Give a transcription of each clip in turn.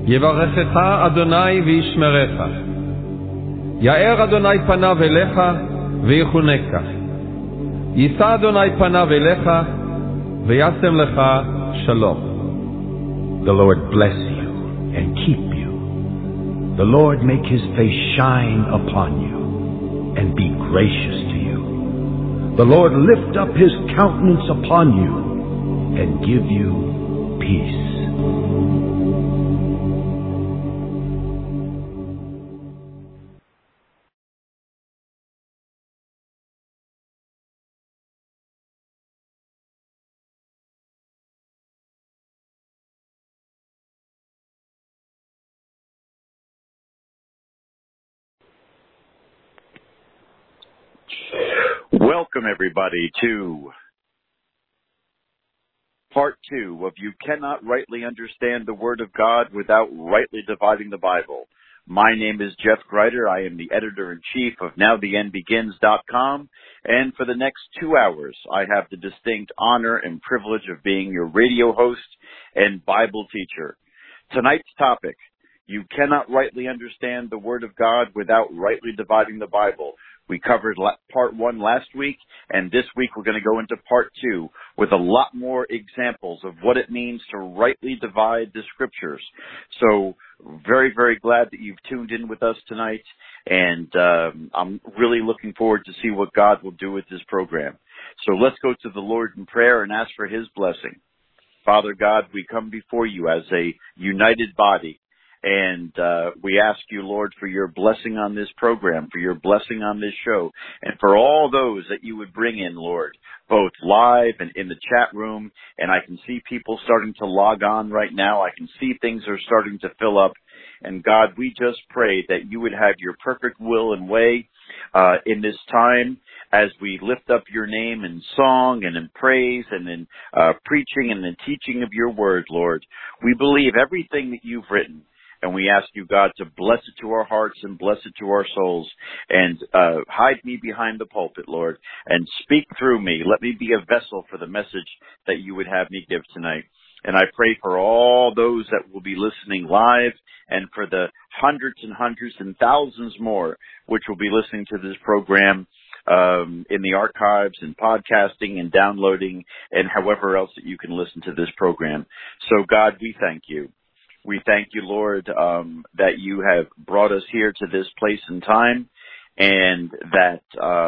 יברכך אדוני וישמרך. יאר אדוני פניו אליך ויחונך. יישא אדוני פניו אליך וישם לך שלום. The Lord bless you and keep you. The Lord make his face shine upon you and be gracious to you. The Lord lift up his countenance upon you and give you peace. Welcome, everybody, to part 2 of You Cannot Rightly Understand the Word of God Without Rightly Dividing the Bible. My name is Jeff Greider. I am the editor-in-chief of NowTheEndBegins.com, and for the next 2 hours, I have the distinct honor and privilege of being your radio host and Bible teacher. Tonight's topic, you cannot rightly understand the Word of God without rightly dividing the Bible. We covered part 1 last week, and this week we're going to go into part 2 with a lot more examples of what it means to rightly divide the Scriptures. So very, very glad that you've tuned in with us tonight, and I'm really looking forward to see what God will do with this program. So let's go to the Lord in prayer and ask for His blessing. Father God, we come before you as a united body. And we ask you, Lord, for your blessing on this program, for your blessing on this show, and for all those that you would bring in, Lord, both live and in the chat room. And I can see people starting to log on right now. I can see things are starting to fill up. And God, we just pray that you would have your perfect will and way in this time as we lift up your name in song and in praise and in preaching and in teaching of your word, Lord. We believe everything that you've written. And we ask you, God, to bless it to our hearts and bless it to our souls. And hide me behind the pulpit, Lord, and speak through me. Let me be a vessel for the message that you would have me give tonight. And I pray for all those that will be listening live and for the hundreds and thousands more which will be listening to this program in the archives and podcasting and downloading and however else that you can listen to this program. So, God, we thank you. We thank you, Lord, that you have brought us here to this place and time, and that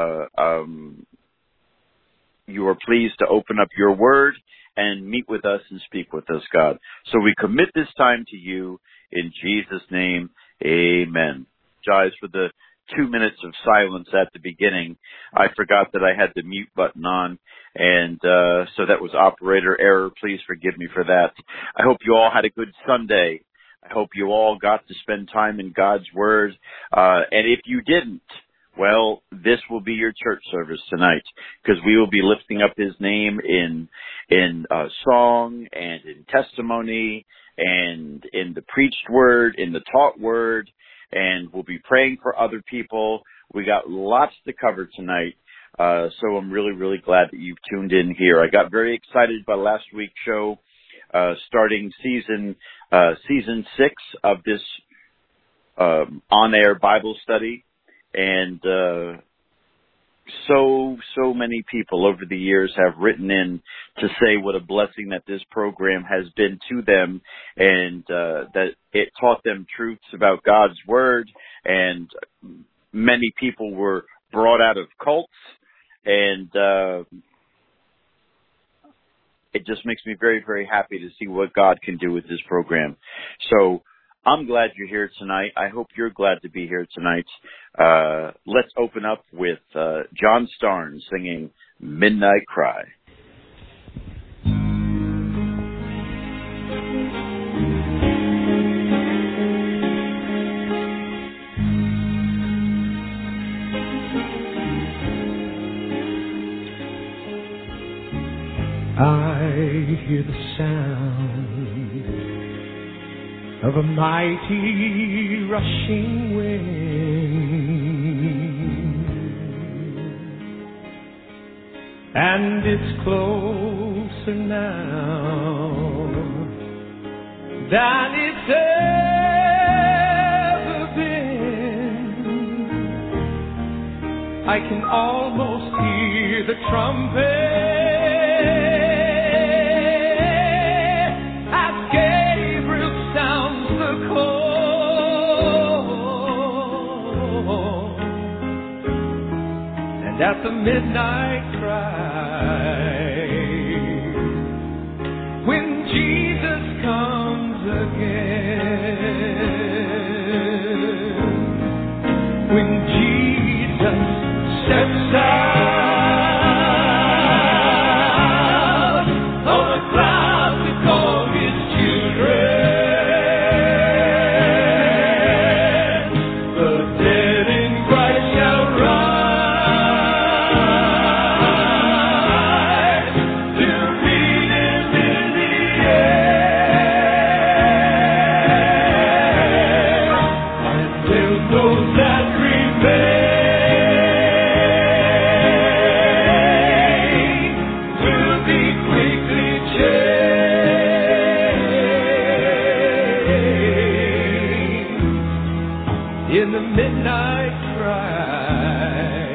you are pleased to open up your word and meet with us and speak with us, God. So we commit this time to you in Jesus' name. Amen. Apologize for the 2 minutes of silence at the beginning. I forgot that I had the mute button on, and so that was operator error. Please forgive me for that. I hope you all had a good Sunday. I hope you all got to spend time in God's Word. And if you didn't, well, this will be your church service tonight, because we will be lifting up His name in song and in testimony and in the preached Word, in the taught Word, and we'll be praying for other people. We got lots to cover tonight, so I'm really, really glad that you've tuned in here. I got very excited by last week's show, starting season 6 of this on-air Bible study, and so many people over the years have written in to say what a blessing that this program has been to them, and that it taught them truths about God's Word, and many people were brought out of cults, and it just makes me very, very happy to see what God can do with this program. So I'm glad you're here tonight. I hope you're glad to be here tonight. Let's open up with John Starnes singing Midnight Cry. I hear the sound of a mighty rushing wind, and it's closer now than it's ever I can almost hear the trumpet as Gabriel sounds the call, and at the midnight cry, when Jesus comes again, when Jesus steps out on the clouds to call his children, the dead in Christ shall rise to meet him in the air, and there's those that remain. In the midnight cry,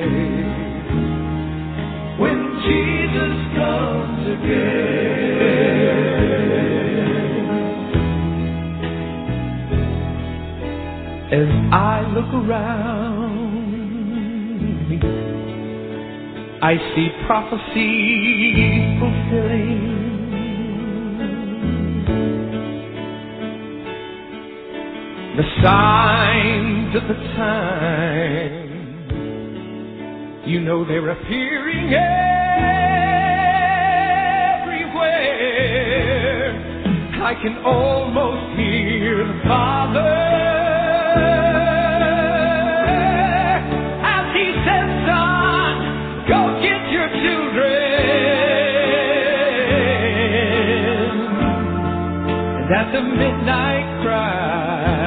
when Jesus comes again. As I look around me, I see prophecy fulfilling. The signs of the time, you know they're appearing everywhere. I can almost hear the Father as he says, son, go get your children. And at the midnight cry,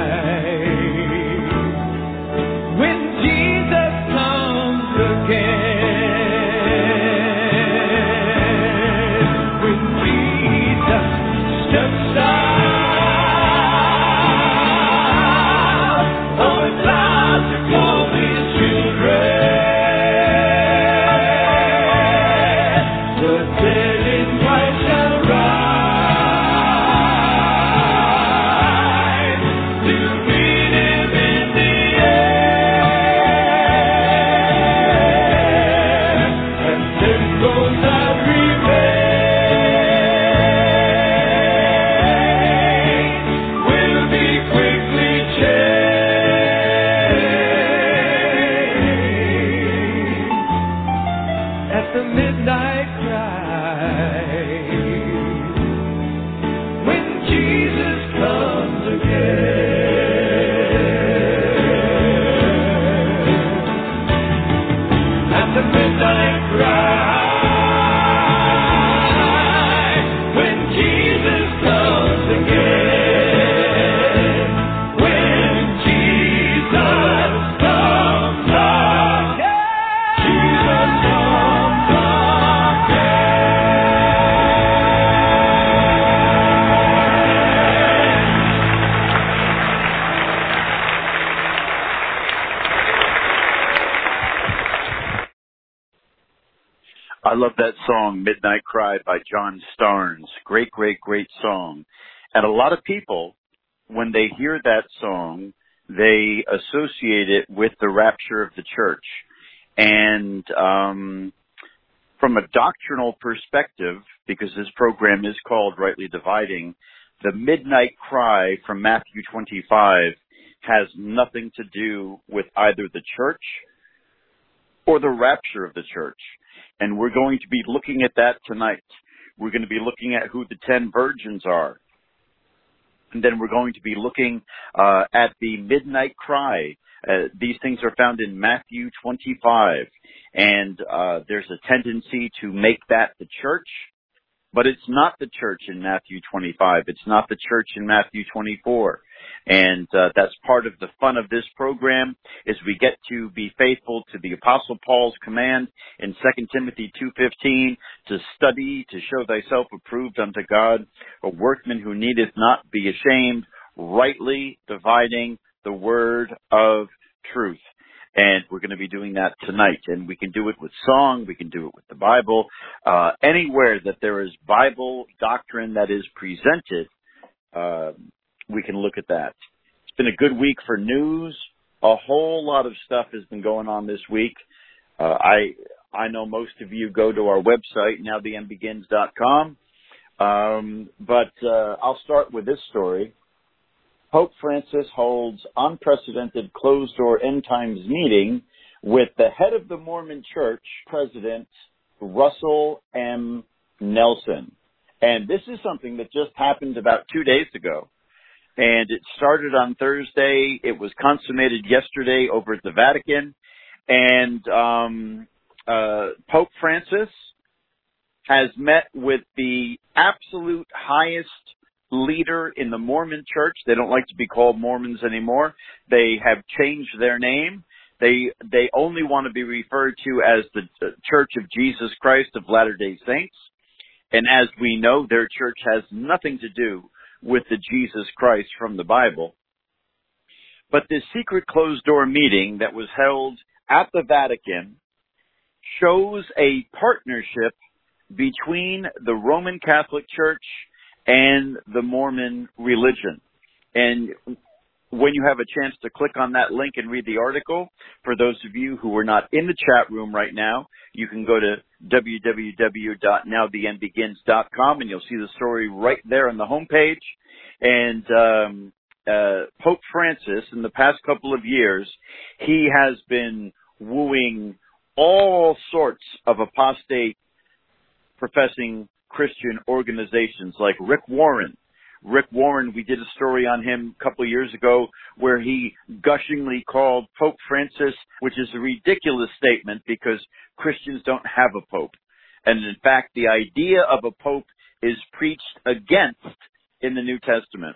I love that song, Midnight Cry by John Starnes. Great, great, great song. And a lot of people, when they hear that song, they associate it with the rapture of the church. And from a doctrinal perspective, because this program is called Rightly Dividing, the midnight cry from Matthew 25 has nothing to do with either the church or the rapture of the church. And we're going to be looking at that tonight. We're going to be looking at who the 10 virgins are. And then we're going to be looking at the midnight cry. These things are found in Matthew 25. And there's a tendency to make that the church. But it's not the church in Matthew 25. It's not the church in Matthew 24. And that's part of the fun of this program, is we get to be faithful to the Apostle Paul's command in 2 Timothy 2:15 to study, to show thyself approved unto God, a workman who needeth not be ashamed, rightly dividing the word of truth. And we're going to be doing that tonight. And we can do it with song. We can do it with the Bible. Anywhere that there is Bible doctrine that is presented, we can look at that. It's been a good week for news. A whole lot of stuff has been going on this week. I know most of you go to our website, nowtheendbegins.com. But I'll start with this story. Pope Francis holds unprecedented closed-door end-times meeting with the head of the Mormon Church, President Russell M. Nelson. And this is something that just happened about 2 days ago. And it started on Thursday. It was consummated yesterday over at the Vatican. And Pope Francis has met with the absolute highest leader in the Mormon Church. They don't like to be called Mormons anymore. They have changed their name. They only want to be referred to as the Church of Jesus Christ of Latter-day Saints. And as we know, their church has nothing to do with the Jesus Christ from the Bible. But this secret closed-door meeting that was held at the Vatican shows a partnership between the Roman Catholic Church and the Mormon religion. And when you have a chance to click on that link and read the article, for those of you who are not in the chat room right now, you can go to www.nowtheendbegins.com and you'll see the story right there on the homepage. And Pope Francis, in the past couple of years, he has been wooing all sorts of apostate professing Christian organizations like Rick Warren. Rick Warren, we did a story on him a couple of years ago where he gushingly called Pope Francis, which is a ridiculous statement because Christians don't have a pope. And in fact, the idea of a pope is preached against in the New Testament.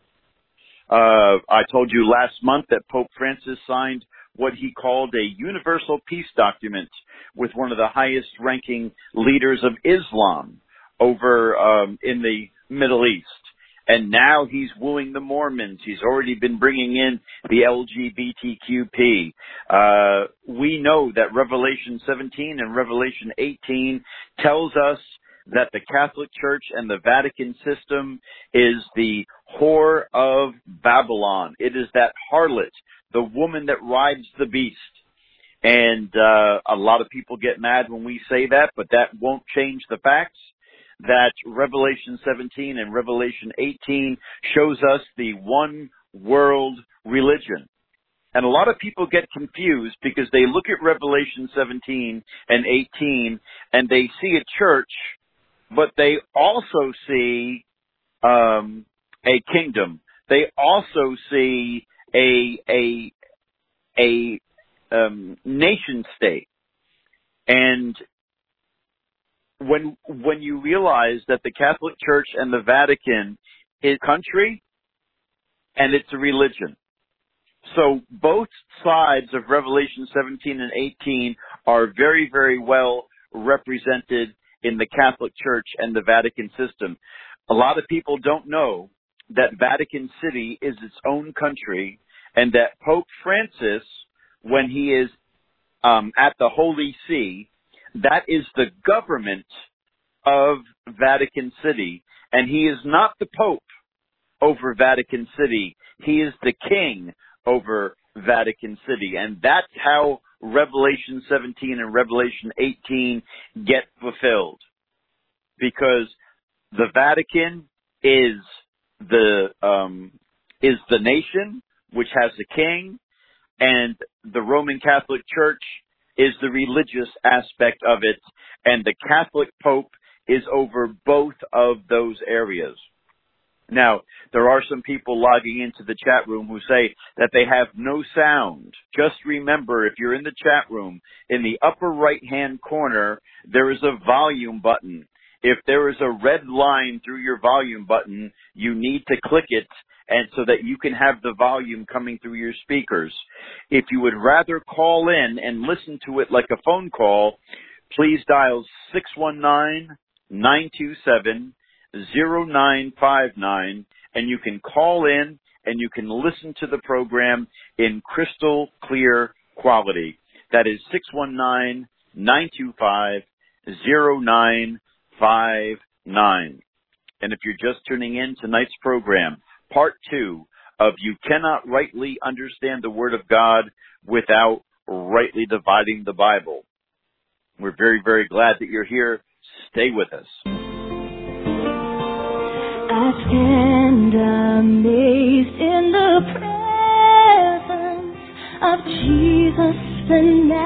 I told you last month that Pope Francis signed what he called a universal peace document with one of the highest ranking leaders of Islam over in the Middle East. And now he's wooing the Mormons. He's already been bringing in the LGBTQP. We know that Revelation 17 and Revelation 18 tells us that the Catholic Church and the Vatican system is the whore of Babylon. It is that harlot, the woman that rides the beast. And a lot of people get mad when we say that, but that won't change the facts that Revelation 17 and Revelation 18 shows us the one world religion. And a lot of people get confused because they look at Revelation 17 and 18 and they see a church, but they also see a kingdom. They also see a nation state. And when you realize that the Catholic Church and the Vatican is a country and it's a religion. So both sides of Revelation 17 and 18 are very, very well represented in the Catholic Church and the Vatican system. A lot of people don't know that Vatican City is its own country and that Pope Francis, when he is at the Holy See, that is the government of Vatican City. And he is not the Pope over Vatican City. He is the king over Vatican City. And that's how Revelation 17 and Revelation 18 get fulfilled. Because the Vatican is the nation which has a king, and the Roman Catholic Church is the religious aspect of it, and the Catholic Pope is over both of those areas. Now, there are some people logging into the chat room who say that they have no sound. Just remember, if you're in the chat room, in the upper right-hand corner, there is a volume button. If there is a red line through your volume button, you need to click it and so that you can have the volume coming through your speakers. If you would rather call in and listen to it like a phone call, please dial 619-927-0959, and you can call in and you can listen to the program in crystal clear quality. That is 619-925-0959. And if you're just tuning in, tonight's program, part 2 of You Cannot Rightly Understand the Word of God Without Rightly Dividing the Bible. We're very, very glad that you're here. Stay with us. I stand amazed in the presence of Jesus the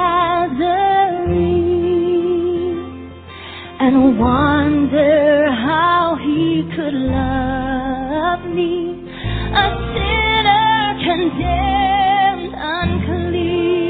Nazarene, and wonder how he could love me, a sinner condemned unclean.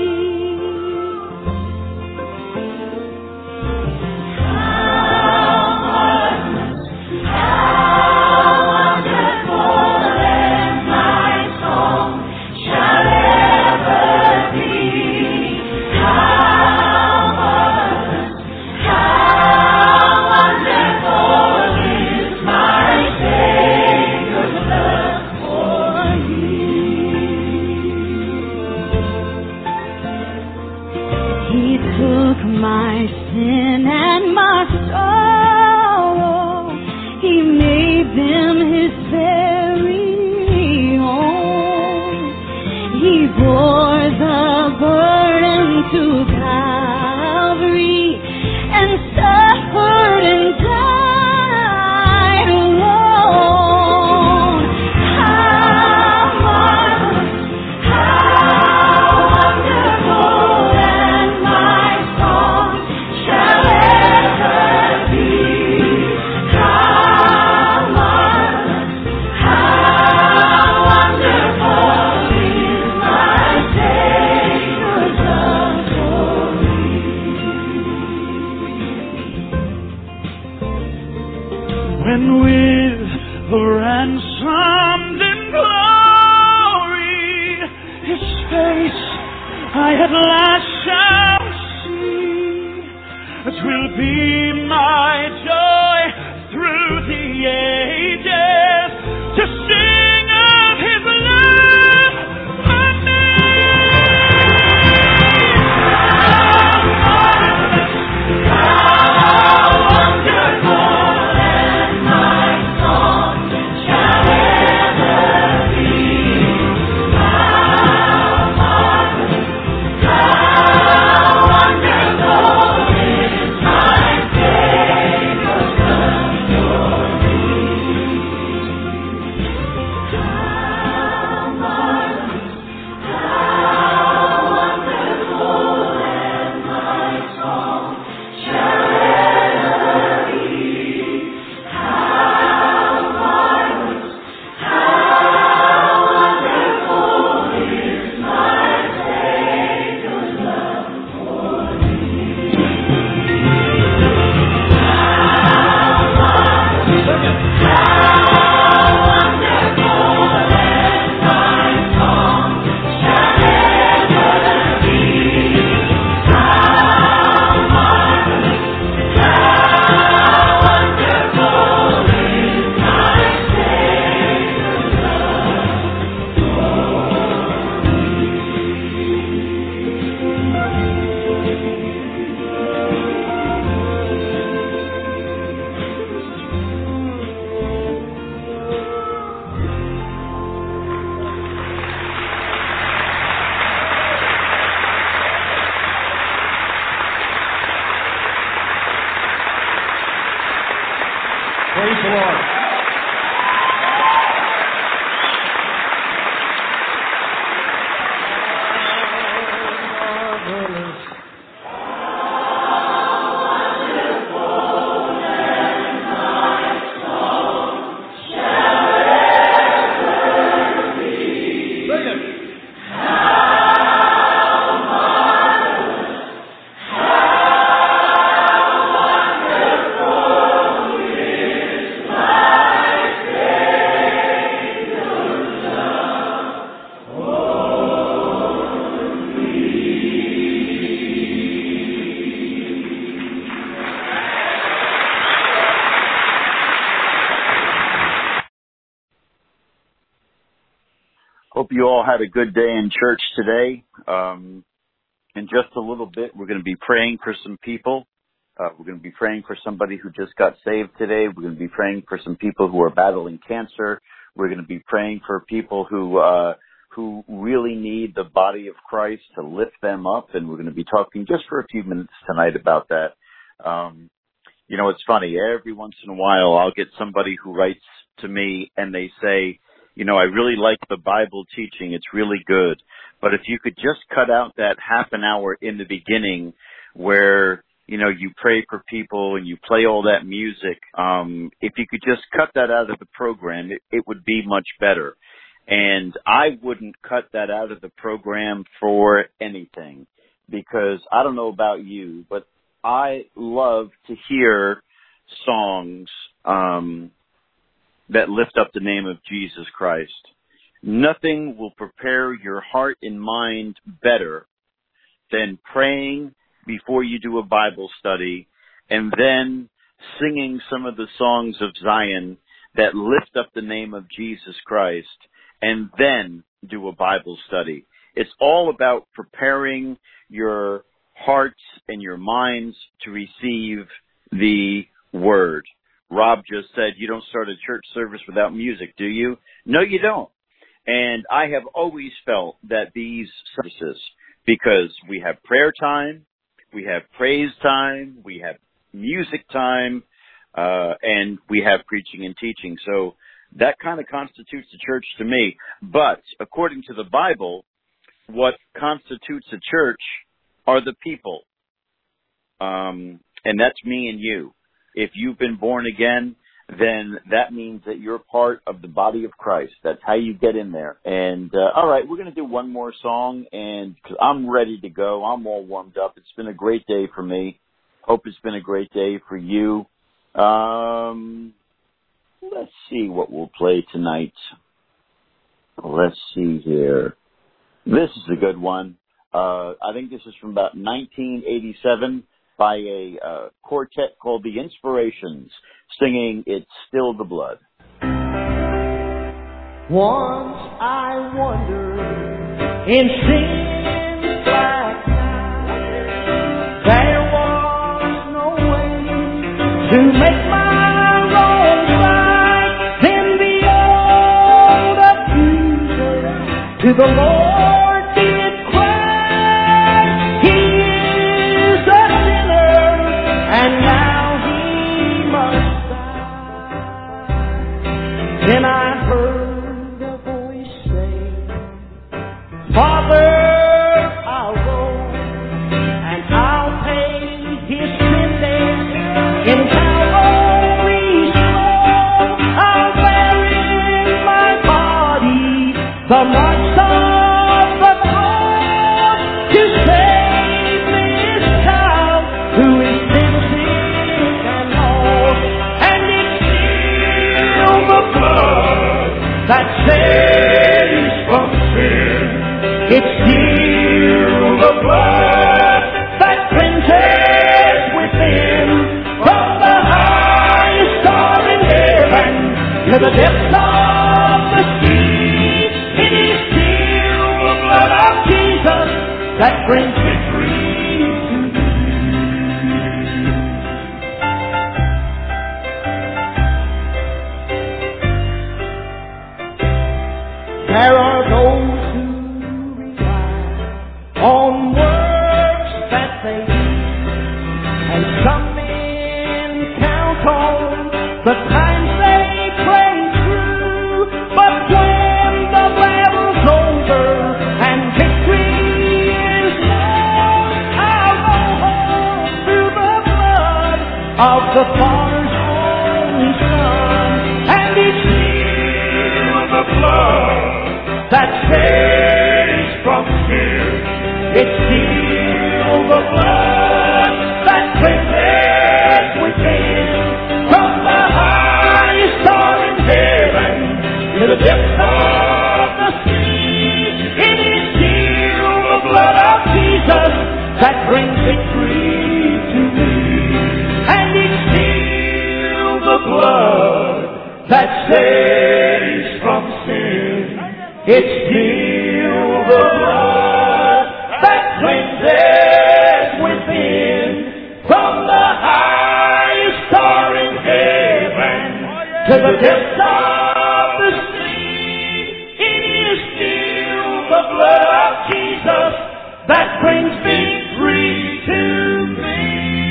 My sin and my sorrow, he made them his very own. He bore the burden to Calvary and suffered and died alone. How marvelous, how wonderful, and my song shall ever be. How marvelous, how wonderful is my Savior's love for me. When with the ransomed in glory, his face I at last shall see, it will be my joy through the ages to sing of his love for me. How wonderful, and my song shall ever be. How marvelous, how wonderful is my Savior's love for me. How marvelous, how wonderful, and my song shall ever be. How marvelous, how wonderful is my Savior's love for me. How marvelous, how wonderful, and my song shall ever be. How marvelous, how wonderful is my Savior's love Praise the Lord. Sing it. my you all had a good day in church today. In just a little bit, we're going to be praying for some people. We're going to be praying for somebody who just got saved today. We're going to be praying for some people who are battling cancer. We're going to be praying for people who really need the body of Christ to lift them up, and we're going to be talking just for a few minutes tonight about that. You know, it's funny. Every once in a while, I'll get somebody who writes to me, and they say, you know, I really like the Bible teaching. It's really good. But if you could just cut out that half an hour in the beginning where, you know, you pray for people and you play all that music, if you could just cut that out of the program, it would be much better. And I wouldn't cut that out of the program for anything, because I don't know about you, but I love to hear songs that lift up the name of Jesus Christ. Nothing will prepare your heart and mind better than praying before you do a Bible study and then singing some of the songs of Zion that lift up the name of Jesus Christ, and then do a Bible study. It's all about preparing your hearts and your minds to receive the Word. Rob just said, you don't start a church service without music, do you? No, you don't. And I have always felt that these services, because we have prayer time, we have praise time, we have music time, and we have preaching and teaching. So that kind of constitutes a church to me. But according to the Bible, what constitutes a church are the people. And that's me and you. If you've been born again, then that means that you're part of the body of Christ. That's how you get in there. And, all right, we're going to do one more song, and 'cause I'm ready to go. I'm all warmed up. It's been a great day for me. Hope it's been a great day for you. Let's see what we'll play tonight. Let's see here. This is a good one. I think this is from about 1987 by a quartet called The Inspirations, singing It's Still the Blood. Once I wandered in sin's black night. There was no way to make my wrongs right. Then the old accuser to the Lord did cry, He is a sinner, and now he must die. Then I heard a voice say, Father, I'll go, and I'll pay his sin debt in Calvary's flow. I'll bear in my body the marks of the cross to save this child who is sin sick and lost. And it's still the blood that saves from sin. It's still the blood that cleanses within. From the highest star in heaven to the depths of the sea, it is still the blood of Jesus that brings victory to me. There are those who rely on works that they do, and some men count on the times they pray through. But when the battle's over and victory is won, I'll go home through the blood of the Father's only Son. And it's still the blood that saves from sin. It's still the blood that cleanses within. From the highest star in heaven to the depths of the sea, it is still the blood of Jesus that brings victory to me. And it's still the blood that saves from sin. It's still the blood that cleanses within, from the highest star in heaven to the depths of the sea. It is still the blood of Jesus that brings victory to me.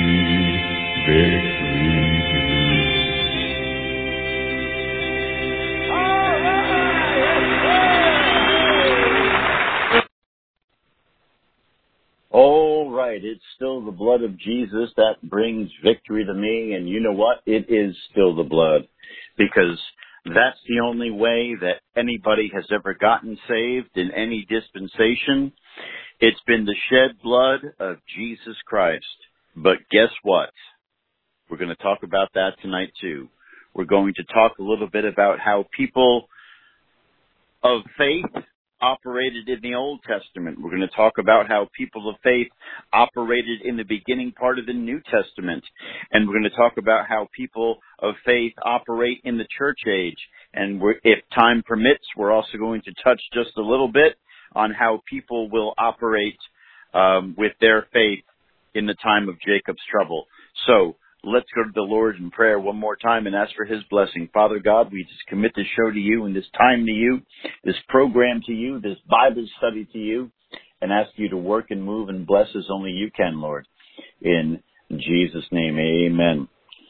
All right, it's still the blood of Jesus that brings victory to me, and you know what? It is still the blood, because that's the only way that anybody has ever gotten saved in any dispensation. It's been the shed blood of Jesus Christ. But guess what? We're going to talk about that tonight too. We're going to talk a little bit about how people of faith operated in the Old Testament. We're going to talk about how people of faith operated in the beginning part of the New Testament. And we're going to talk about how people of faith operate in the church age. And if time permits, we're also going to touch just a little bit on how people will operate with their faith in the time of Jacob's trouble. So let's go to the Lord in prayer one more time and ask for His blessing. Father God, we just commit this show to You and this time to You, this program to You, this Bible study to You, and ask You to work and move and bless as only You can, Lord. In Jesus' name, amen.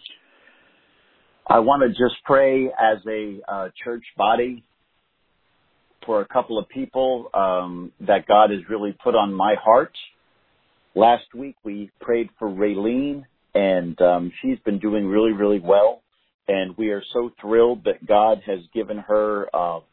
I want to just pray as a church body for a couple of people that God has really put on my heart. Last week we prayed for Raylene, and she's been doing really, really well. And we are so thrilled that God has given her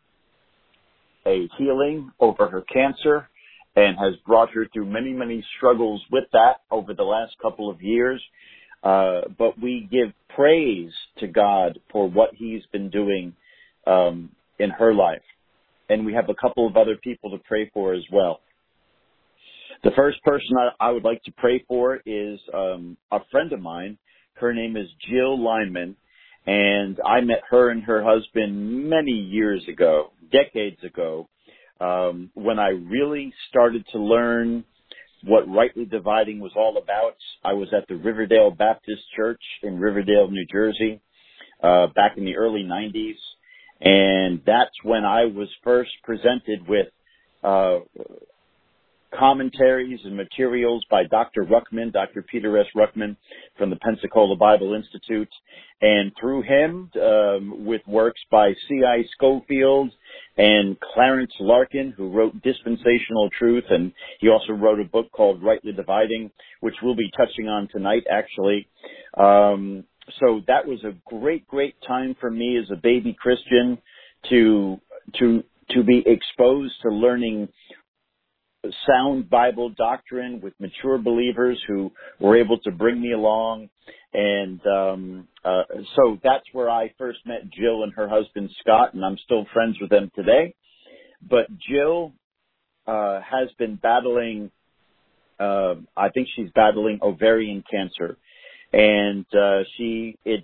a healing over her cancer and has brought her through many, many struggles with that over the last couple of years. But we give praise to God for what He's been doing in her life. And we have a couple of other people to pray for as well. The first person I would like to pray for is a friend of mine. Her name is Jill Lyman, and I met her and her husband many years ago, decades ago, when I really started to learn what rightly dividing was all about. I was at the Riverdale Baptist Church in Riverdale, New Jersey, back in the early 90s, and that's when I was first presented with commentaries and materials by Dr. Ruckman, Dr. Peter S. Ruckman from the Pensacola Bible Institute, and through him with works by C.I. Schofield and Clarence Larkin, who wrote Dispensational Truth, and he also wrote a book called Rightly Dividing, which we'll be touching on tonight, actually. So that was a great, great time for me as a baby Christian to be exposed to learning sound Bible doctrine with mature believers who were able to bring me along. And so that's where I first met Jill and her husband, Scott, and I'm still friends with them today. But Jill has been battling, I think she's battling ovarian cancer. And the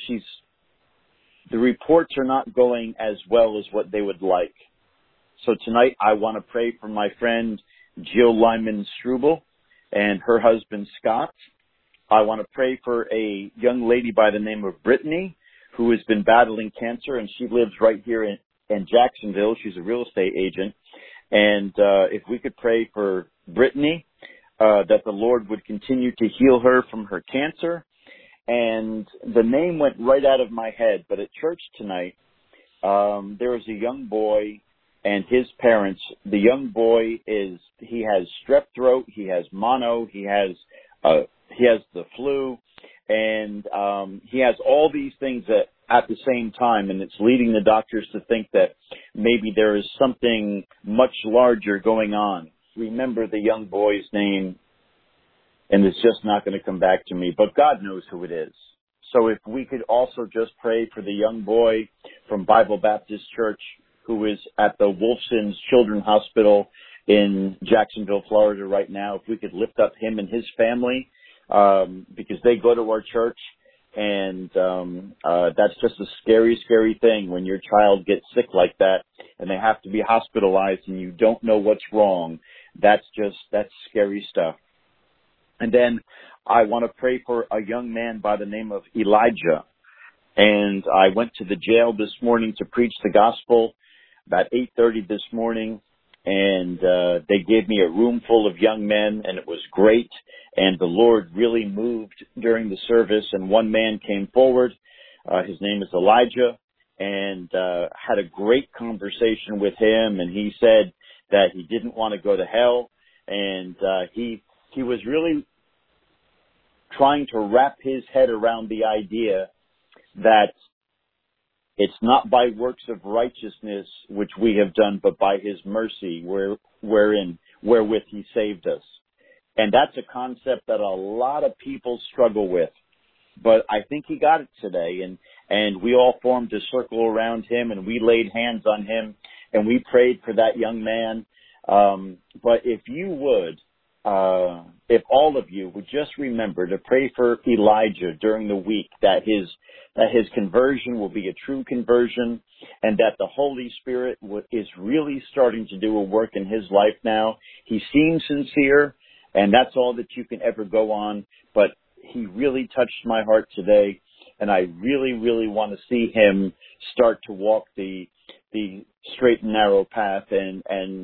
reports are not going as well as what they would like. So tonight I want to pray for my friend Jill Lyman Struble and her husband Scott. I want to pray for a young lady by the name of Brittany who has been battling cancer, and she lives right here in Jacksonville. She's a real estate agent. And if we could pray for Brittany, that the Lord would continue to heal her from her cancer. And the name went right out of my head, but at church tonight, there was a young boy and his parents. The young boy he has strep throat, he has mono, he has the flu, and he has all these things at the same time, and it's leading the doctors to think that maybe there is something much larger going on. Remember the young boy's name, and it's just not going to come back to me, but God knows who it is. So if we could also just pray for the young boy from Bible Baptist Church who is at the Wolfson's Children's Hospital in Jacksonville, Florida right now, if we could lift up him and his family, because they go to our church, And that's just a scary, scary thing when your child gets sick like that and they have to be hospitalized and you don't know what's wrong. That's scary stuff. And then I want to pray for a young man by the name of Elijah. And I went to the jail this morning to preach the gospel about 8:30 this morning. And they gave me a room full of young men, and it was great. And the Lord really moved during the service. And one man came forward. His name is Elijah, and had a great conversation with him. And he said that he didn't want to go to hell. And he was really trying to wrap his head around the idea that it's not by works of righteousness which we have done, but by his mercy wherewith he saved us. And that's a concept that a lot of people struggle with. But I think he got it today, and we all formed a circle around him, and we laid hands on him, and we prayed for that young man. But if you would, if all of you would just remember to pray for Elijah during the week, that his conversion will be a true conversion, and that the Holy Spirit is really starting to do a work in his life now. He seems sincere, and that's all that you can ever go on, but he really touched my heart today, and I really, really want to see him start to walk the straight and narrow path, and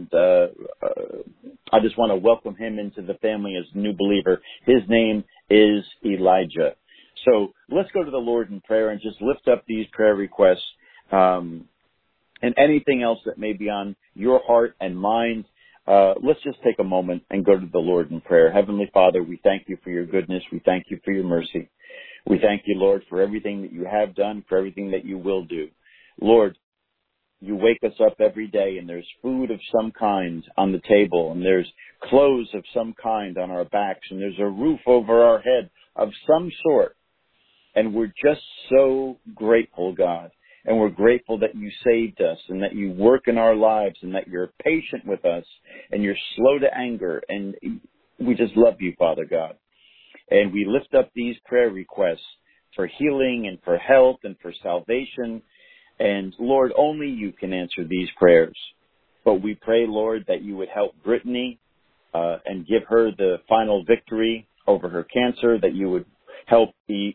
I just want to welcome him into the family as a new believer. His name is Elijah. So let's go to the Lord in prayer and just lift up these prayer requests, and anything else that may be on your heart and mind. Let's just take a moment and go to the Lord in prayer. Heavenly Father, we thank you for your goodness. We thank you for your mercy. We thank you, Lord, for everything that you have done, for everything that you will do. Lord, you wake us up every day, and there's food of some kind on the table, and there's clothes of some kind on our backs, and there's a roof over our head of some sort. And we're just so grateful, God. And we're grateful that you saved us, and that you work in our lives, and that you're patient with us, and you're slow to anger. And we just love you, Father God. And we lift up these prayer requests for healing and for health and for salvation. And Lord, only you can answer these prayers. But we pray, Lord, that you would help Brittany and give her the final victory over her cancer, that you would help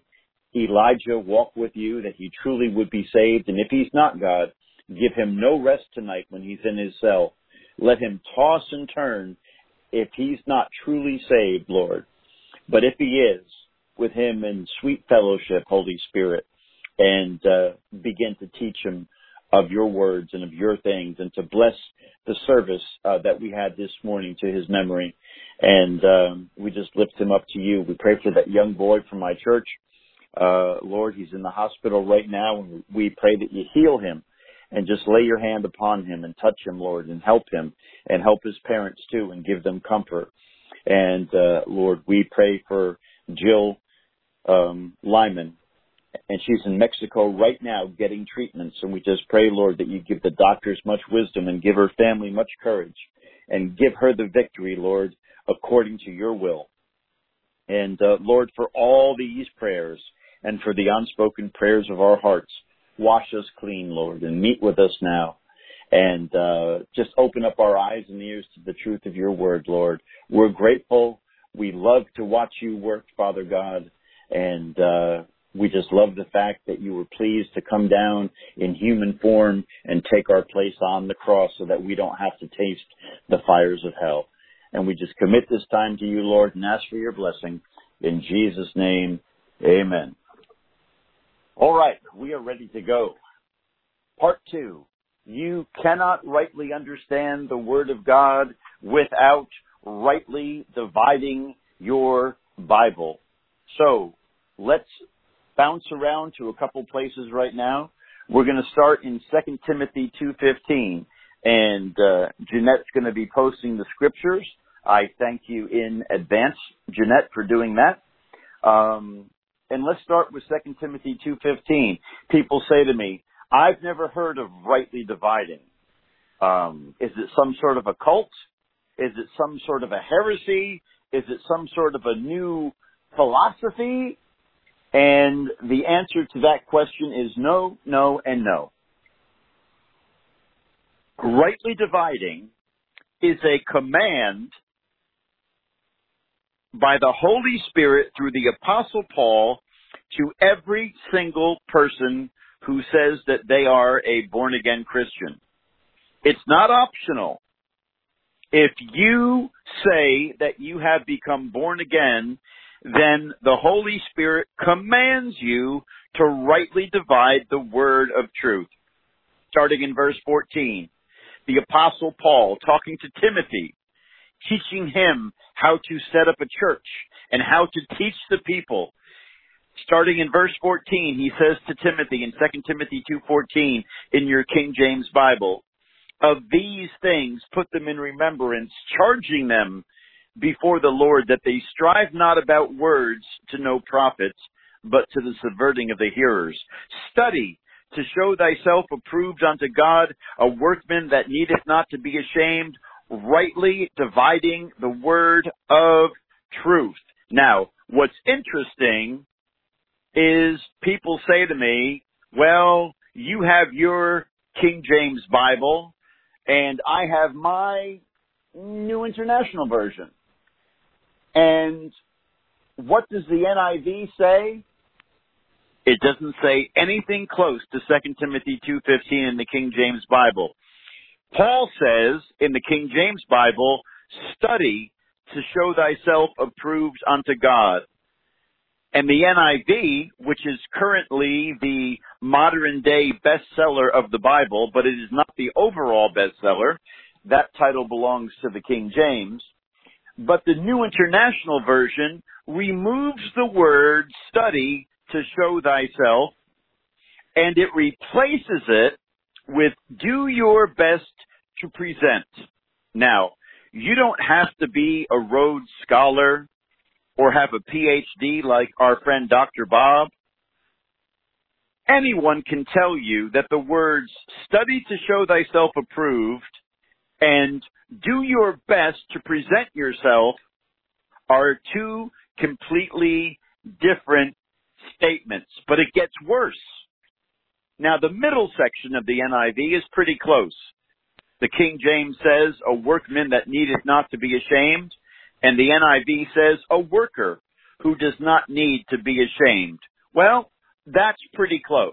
Elijah walk with you, that he truly would be saved. And if he's not, God, give him no rest tonight when he's in his cell. Let him toss and turn if he's not truly saved, Lord. But if he is, with him in sweet fellowship, Holy Spirit, and begin to teach him of your words and of your things, and to bless the service that we had this morning to his memory. And we just lift him up to you. We pray for that young boy from my church. Lord, he's in the hospital right now, and we pray that you heal him and just lay your hand upon him and touch him, Lord, and help him and help his parents too and give them comfort. And Lord, we pray for Jill Lyman, and she's in Mexico right now getting treatments. And we just pray, Lord, that you give the doctors much wisdom and give her family much courage and give her the victory, Lord, according to your will. And Lord, for all these prayers and for the unspoken prayers of our hearts, wash us clean, Lord, and meet with us now. And just open up our eyes and ears to the truth of your word, Lord. We're grateful. We love to watch you work, Father God. And we just love the fact that you were pleased to come down in human form and take our place on the cross so that we don't have to taste the fires of hell. And we just commit this time to you, Lord, and ask for your blessing. In Jesus' name, amen. All right, we are ready to go. Part 2. You cannot rightly understand the Word of God without rightly dividing your Bible. So let's bounce around to a couple places right now. We're going to start in 2 Timothy 2:15, and Jeanette's going to be posting the scriptures. I thank you in advance, Jeanette, for doing that. And let's start with 2 Timothy 2:15. People say to me, I've never heard of rightly dividing. Is it some sort of a cult? Is it some sort of a heresy? Is it some sort of a new philosophy? And the answer to that question is no, no, and no. Rightly dividing is a command by the Holy Spirit through the Apostle Paul to every single person who says that they are a born-again Christian. It's not optional. If you say that you have become born again, then the Holy Spirit commands you to rightly divide the word of truth. Starting in verse 14, the Apostle Paul talking to Timothy, teaching him how to set up a church and how to teach the people. Starting in verse 14, he says to Timothy in 2 Timothy 2:14 in your King James Bible, of these things put them in remembrance, charging them before the Lord that they strive not about words to no profit, but to the subverting of the hearers. Study to show thyself approved unto God, a workman that needeth not to be ashamed, rightly dividing the word of truth. Now, what's interesting is people say to me, well, you have your King James Bible, and I have my New International Version. And what does the NIV say? It doesn't say anything close to 2 Timothy 2:15 in the King James Bible. Paul says in the King James Bible, study to show thyself approved unto God. And the NIV, which is currently the modern day bestseller of the Bible, but it is not the overall bestseller, that title belongs to the King James. But the New International Version removes the word study to show thyself, and it replaces it with do your best to present. Now, you don't have to be a Rhodes Scholar or have a PhD like our friend Dr. Bob. Anyone can tell you that the words study to show thyself approved and do your best to present yourself are two completely different statements. But it gets worse. Now, the middle section of the NIV is pretty close. The King James says, a workman that needeth not to be ashamed. And the NIV says, a worker who does not need to be ashamed. Well, that's pretty close.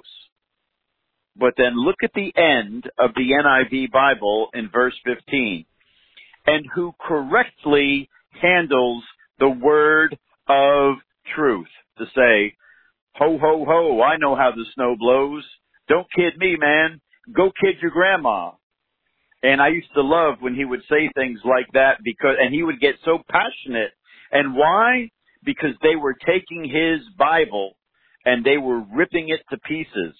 But then look at the end of the NIV Bible in verse 15. And who correctly handles the word of truth. To say, ho, ho, ho, I know how the snow blows. Don't kid me, man. Go kid your grandma. And I used to love when he would say things like that and he would get so passionate. And why? Because they were taking his Bible and they were ripping it to pieces.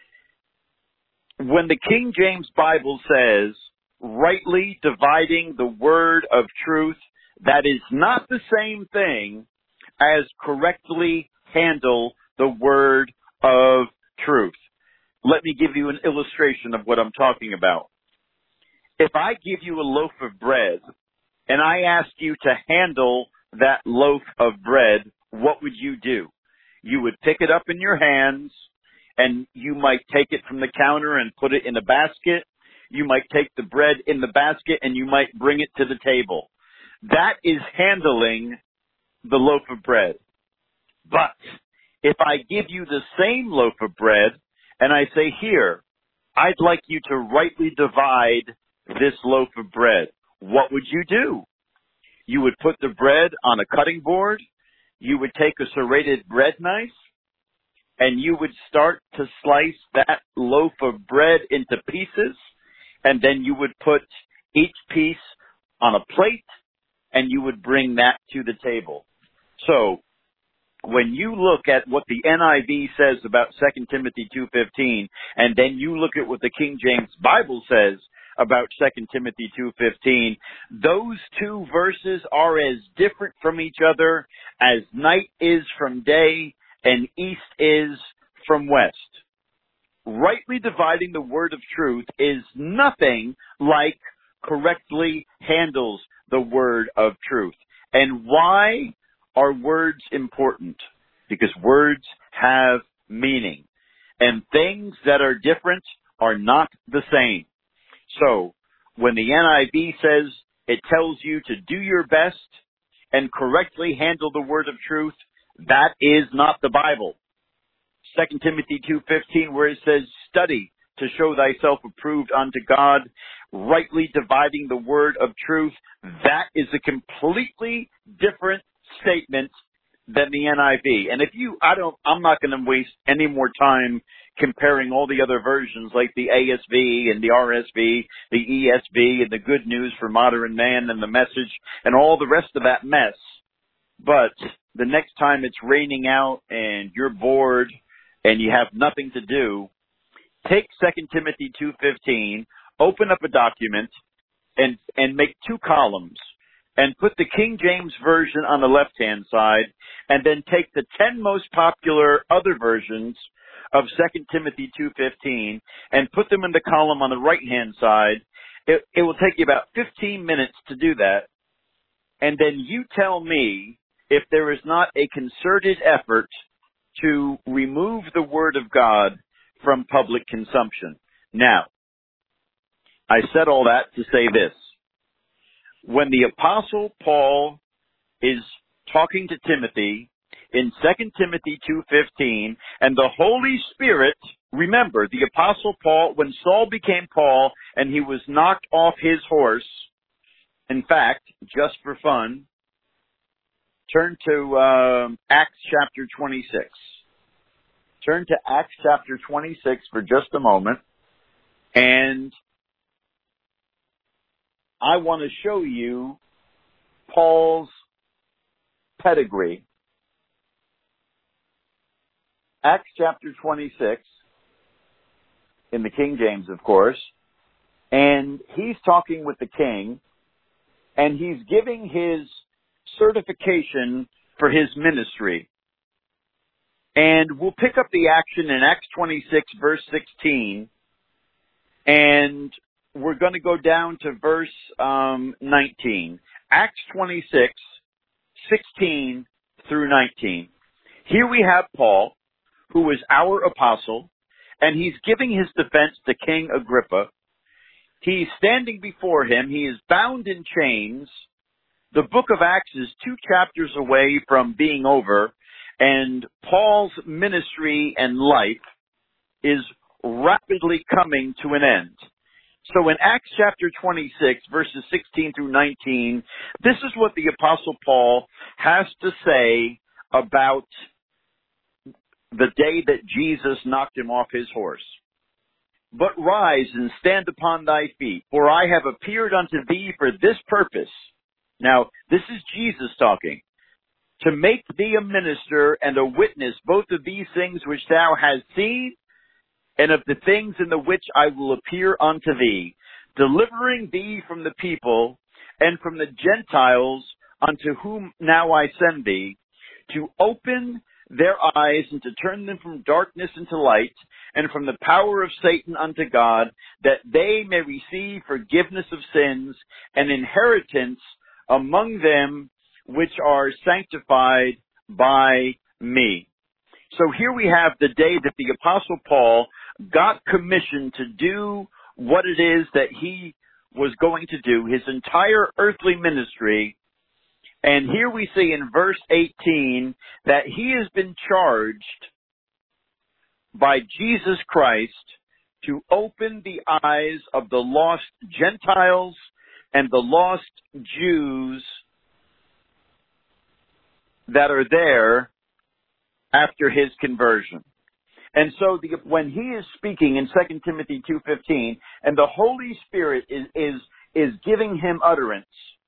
When the King James Bible says, rightly dividing the word of truth, that is not the same thing as correctly handle the word of truth. Let me give you an illustration of what I'm talking about. If I give you a loaf of bread and I ask you to handle that loaf of bread, what would you do? You would pick it up in your hands and you might take it from the counter and put it in a basket. You might take the bread in the basket and you might bring it to the table. That is handling the loaf of bread. But if I give you the same loaf of bread and I say, here, I'd like you to rightly divide this loaf of bread, what would you do? You would put the bread on a cutting board. You would take a serrated bread knife and you would start to slice that loaf of bread into pieces. And then you would put each piece on a plate and you would bring that to the table. So when you look at what the NIV says about 2 Timothy 2:15, and then you look at what the King James Bible says about 2 Timothy 2:15, those two verses are as different from each other as night is from day and east is from west. Rightly dividing the word of truth is nothing like correctly handles the word of truth. And why are words important? because words have meaning. And things that are different are not the same. So, when the NIV says it tells you to do your best and correctly handle the word of truth, that is not the Bible. 2 Timothy 2:15, where it says, study to show thyself approved unto God, rightly dividing the word of truth, that is a completely different statement than the NIV. And I'm not going to waste any more time comparing all the other versions like the ASV and the RSV, the ESV, and the Good News for Modern Man and the Message and all the rest of that mess. But the next time it's raining out and you're bored and you have nothing to do, take 2 Timothy 2:15, open up a document and make 2 columns and put the King James Version on the left-hand side, and then take the 10 most popular other versions of 2 Timothy 2:15 and put them in the column on the right-hand side. It will take you about 15 minutes to do that. And then you tell me if there is not a concerted effort to remove the Word of God from public consumption. Now, I said all that to say this. When the Apostle Paul is talking to Timothy in 2 Timothy 2:15, and the Holy Spirit, remember, the Apostle Paul, when Saul became Paul and he was knocked off his horse, in fact, just for fun, turn to Acts chapter 26. Turn to Acts chapter 26 for just a moment, and I want to show you Paul's pedigree. Acts chapter 26, in the King James, of course, and he's talking with the king, and he's giving his certification for his ministry. And we'll pick up the action in Acts 26, verse 16, and we're going to go down to verse 19. Acts 26, 16 through 19. Here we have Paul, who is our apostle, and he's giving his defense to King Agrippa. He's standing before him. He is bound in chains. The book of Acts is 2 chapters away from being over, and Paul's ministry and life is rapidly coming to an end. So in Acts chapter 26, verses 16 through 19, this is what the Apostle Paul has to say about the day that Jesus knocked him off his horse. But rise and stand upon thy feet, for I have appeared unto thee for this purpose. Now, this is Jesus talking. To make thee a minister and a witness both of these things which thou hast seen, and of the things in the which I will appear unto thee, delivering thee from the people and from the Gentiles unto whom now I send thee, to open their eyes and to turn them from darkness into light, and from the power of Satan unto God, that they may receive forgiveness of sins and inheritance among them which are sanctified by me. So here we have the day that the Apostle Paul got commissioned to do what it is that he was going to do, his entire earthly ministry. And here we see in verse 18 that he has been charged by Jesus Christ to open the eyes of the lost Gentiles and the lost Jews that are there after his conversion. And so when he is speaking in 2 Timothy 2:15, and the Holy Spirit is giving him utterance,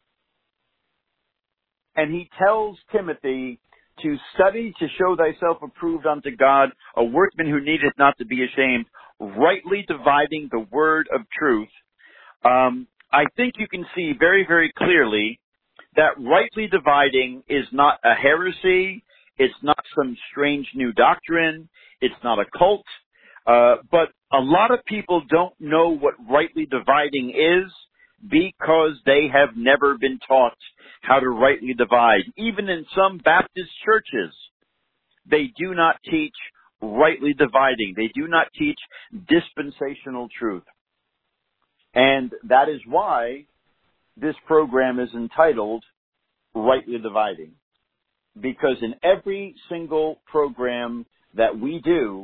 and he tells Timothy to study to show thyself approved unto God, a workman who needeth not to be ashamed, rightly dividing the word of truth. I think you can see very, very clearly that rightly dividing is not a heresy. It's not some strange new doctrine. It's not a cult. But a lot of people don't know what rightly dividing is because they have never been taught how to rightly divide. Even in some Baptist churches, They do not teach rightly dividing. They do not teach dispensational truth. And that is why this program is entitled Rightly Dividing. Because in every single program that we do,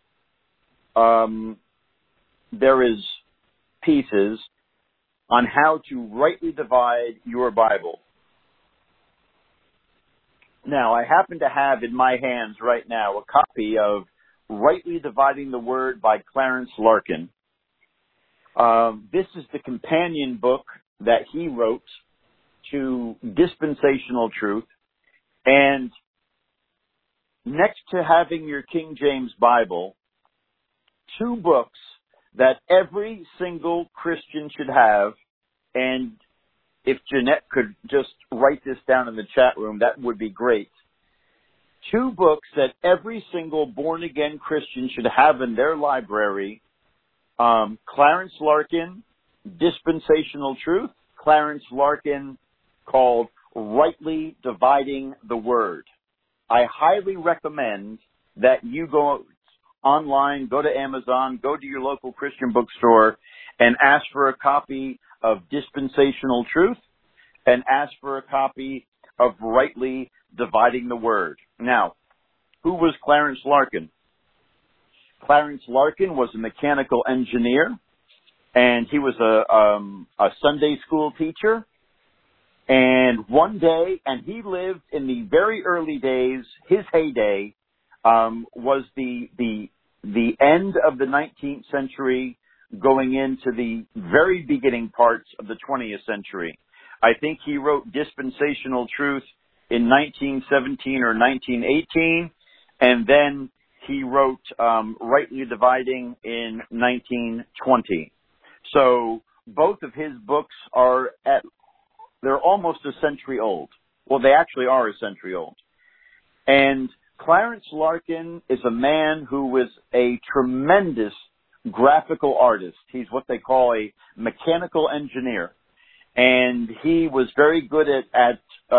there is pieces on how to rightly divide your Bible. Now, I happen to have in my hands right now a copy of Rightly Dividing the Word by Clarence Larkin. This is the companion book that he wrote to Dispensational Truth. And next to having your King James Bible, two books that every single Christian should have, and if Jeanette could just write this down in the chat room, that would be great. Two books that every single born-again Christian should have in their library. Clarence Larkin, Dispensational Truth. Clarence Larkin, called Rightly Dividing the Word. I highly recommend that you go online, go to Amazon, go to your local Christian bookstore, and ask for a copy of Dispensational Truth, and ask for a copy of Rightly Dividing the Word. Now, who was Clarence Larkin? Clarence Larkin was a mechanical engineer, and he was a Sunday school teacher. And one day, and he lived in the very early days, his heyday was the end of the 19th century, going into the very beginning parts of the 20th century. I think he wrote Dispensational Truth in 1917 or 1918, and then he wrote Rightly Dividing in 1920. So both of his books they're almost a century old. Well, they actually are a century old. And Clarence Larkin is a man who was a tremendous graphical artist. He's what they call a mechanical engineer. And he was very good at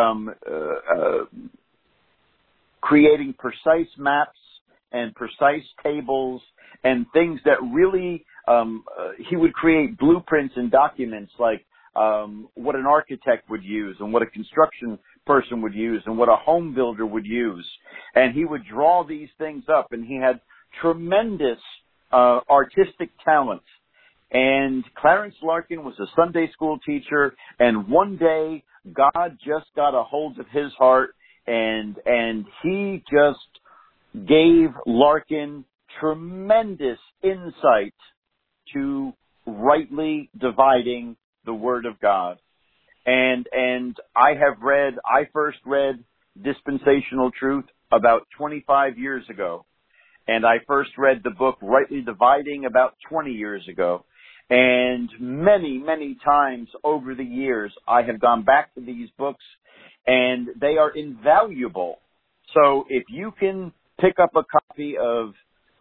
creating precise maps and precise tables and things that really, he would create blueprints and documents like what an architect would use and what a construction person would use and what a home builder would use. And he would draw these things up, and he had tremendous artistic talent. And Clarence Larkin was a Sunday school teacher, and one day God just got a hold of his heart, and he just gave Larkin tremendous insight to rightly dividing the Word of God. And I first read Dispensational Truth about 25 years ago. And I first read the book Rightly Dividing about 20 years ago. And many, many times over the years, I have gone back to these books, and they are invaluable. So if you can pick up a copy of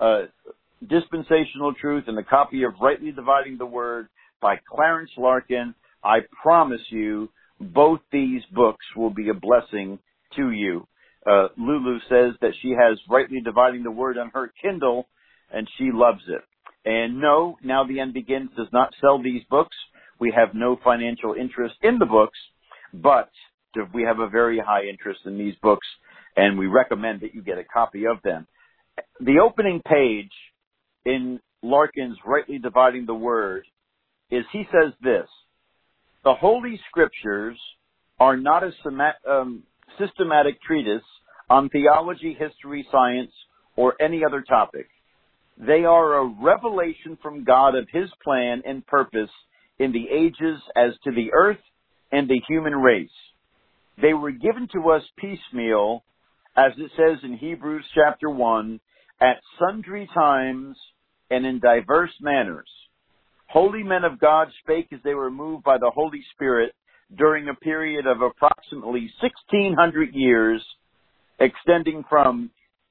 Dispensational Truth and a copy of Rightly Dividing the Word by Clarence Larkin, I promise you both these books will be a blessing to you. Lulu says that she has Rightly Dividing the Word on her Kindle, and she loves it. And no, Now the End Begins does not sell these books. We have no financial interest in the books, but we have a very high interest in these books, and we recommend that you get a copy of them. The opening page in Larkin's Rightly Dividing the Word is, he says this: the Holy Scriptures are not a systematic treatise on theology, history, science, or any other topic. They are a revelation from God of His plan and purpose in the ages as to the earth and the human race. They were given to us piecemeal, as it says in Hebrews chapter 1, at sundry times and in diverse manners. Holy men of God spake as they were moved by the Holy Spirit during a period of approximately 1,600 years, extending from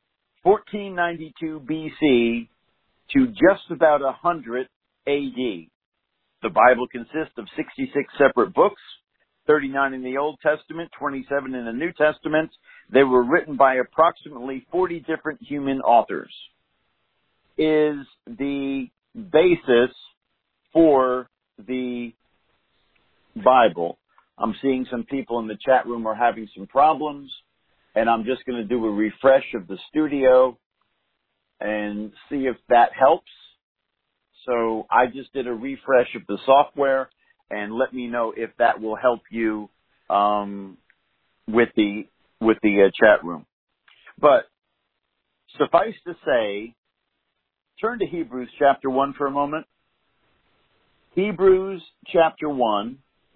1492 BC to just about 100 AD. The Bible consists of 66 separate books, 39 in the Old Testament, 27 in the New Testament. They were written by approximately 40 different human authors. Is the basis for the Bible. I'm seeing some people in the chat room are having some problems, and I'm just going to do a refresh of the studio and see if that helps. So I just did a refresh of the software, and let me know if that will help you with the chat room. But suffice to say, turn to Hebrews chapter 1 for a moment. Hebrews chapter 1.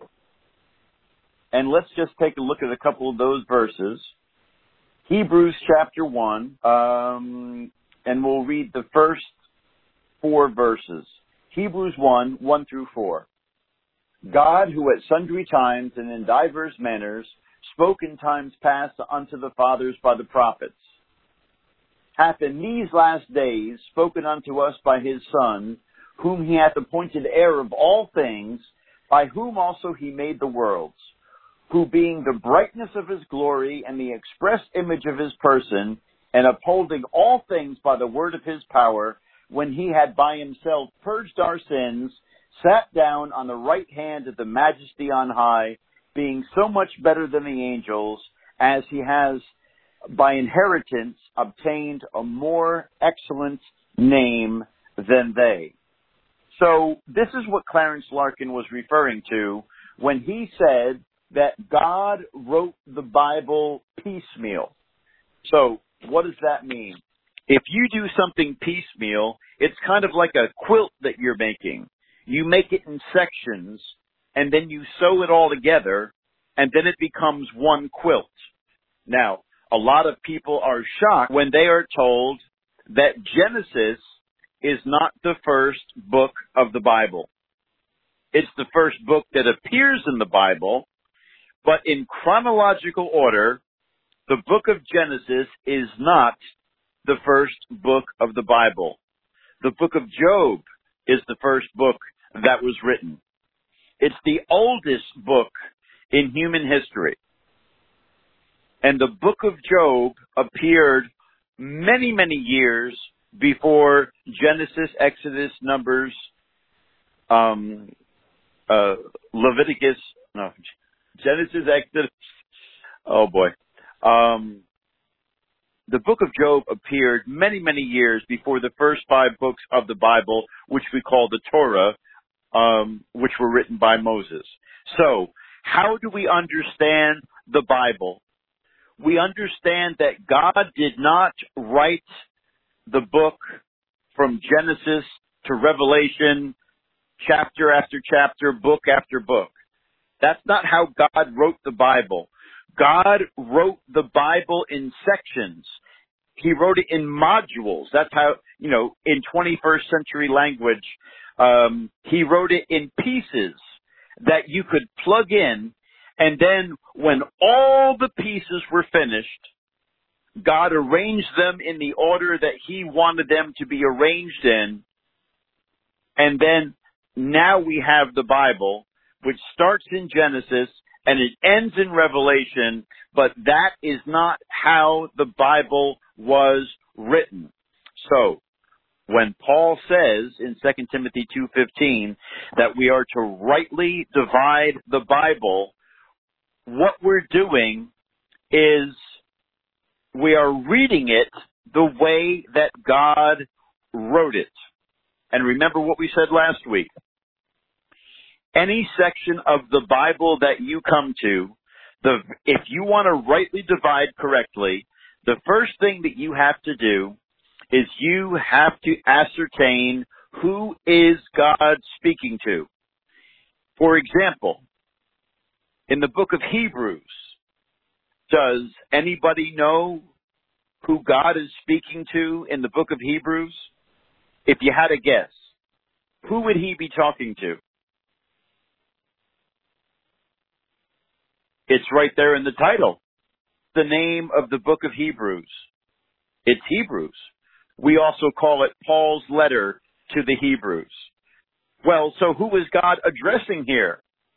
And let's just take a look at a couple of those verses. Hebrews chapter 1, and we'll read the first 4 verses. Hebrews 1, 1 through 4. God, who at sundry times and in divers manners spoke in times past unto the fathers by the prophets, hath in these last days spoken unto us by his Son, whom he hath appointed heir of all things, by whom also he made the worlds, who being the brightness of his glory and the express image of his person, and upholding all things by the word of his power, when he had by himself purged our sins, sat down on the right hand of the majesty on high, being so much better than the angels, as he has by inheritance obtained a more excellent name than they. So this is what Clarence Larkin was referring to when he said that God wrote the Bible piecemeal. So what does that mean? If you do something piecemeal, it's kind of like a quilt that you're making. You make it in sections, and then you sew it all together, and then it becomes one quilt. Now, a lot of people are shocked when they are told that Genesis is not the first book of the Bible. It's the first book that appears in the Bible, but in chronological order, the book of Genesis is not the first book of the Bible. The book of Job is the first book that was written. It's the oldest book in human history. And the book of Job appeared many, many years before Genesis, Exodus, Numbers, Leviticus, no, Genesis, Exodus, oh boy. The book of Job appeared many, many years before the first 5 books of the Bible, which we call the Torah, which were written by Moses. So, how do we understand the Bible? We understand that God did not write the book from Genesis to Revelation, chapter after chapter, book after book. That's not how God wrote the Bible. God wrote the Bible in sections. He wrote it in modules. That's how, in 21st century language, he wrote it in pieces that you could plug in, and then when all the pieces were finished, God arranged them in the order that he wanted them to be arranged in, and then now we have the Bible, which starts in Genesis and it ends in Revelation, but that is not how the Bible was written. So, when Paul says in 2 Timothy 2:15 that we are to rightly divide the Bible, what we're doing is we are reading it the way that God wrote it. And remember what we said last week. Any section of the Bible that you come to, if you want to rightly divide correctly, the first thing that you have to do is you have to ascertain who is God speaking to. For example, in the book of Hebrews, does anybody know who God is speaking to in the book of Hebrews? If you had a guess, who would he be talking to? It's right there in the title. The name of the book of Hebrews. It's Hebrews. We also call it Paul's letter to the Hebrews. Well, so who is God addressing here?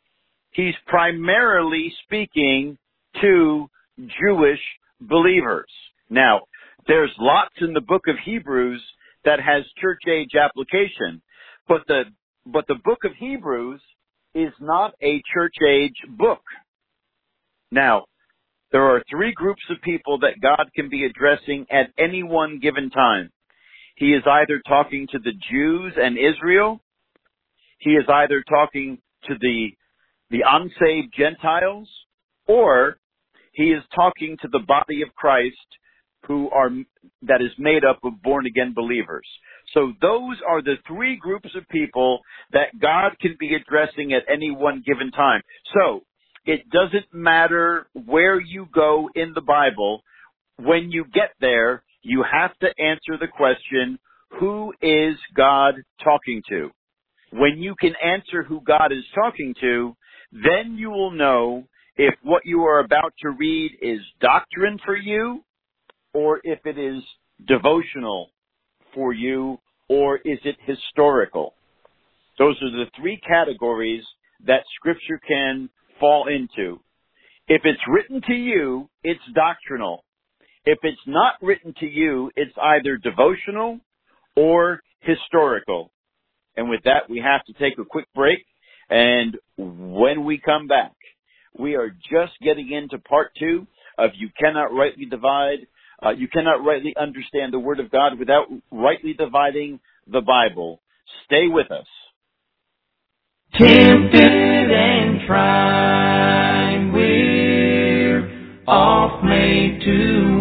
he's primarily speaking to Jewish believers. Now, there's lots in the book of Hebrews that has church age application, but the book of Hebrews is not a church age book. Now, there are three groups of people that God can be addressing at any one given time. He is either talking to the Jews and Israel. He is either talking to the unsaved Gentiles, or he is talking to the body of Christ that is made up of born-again believers. So those are the three groups of people that God can be addressing at any one given time. So it doesn't matter where you go in the Bible. When you get there, you have to answer the question, who is God talking to? When you can answer who God is talking to, then you will know if what you are about to read is doctrine for you, or if it is devotional for you, or is it historical. Those are the three categories that Scripture can fall into. If it's written to you, it's doctrinal. If it's not written to you, it's either devotional or historical. And with that, we have to take a quick break. And when we come back, we are just getting into part 2 of You Cannot Rightly Divide. You cannot rightly understand the Word of God without rightly dividing the Bible. Stay with us. Tempted and tried, we're oft made to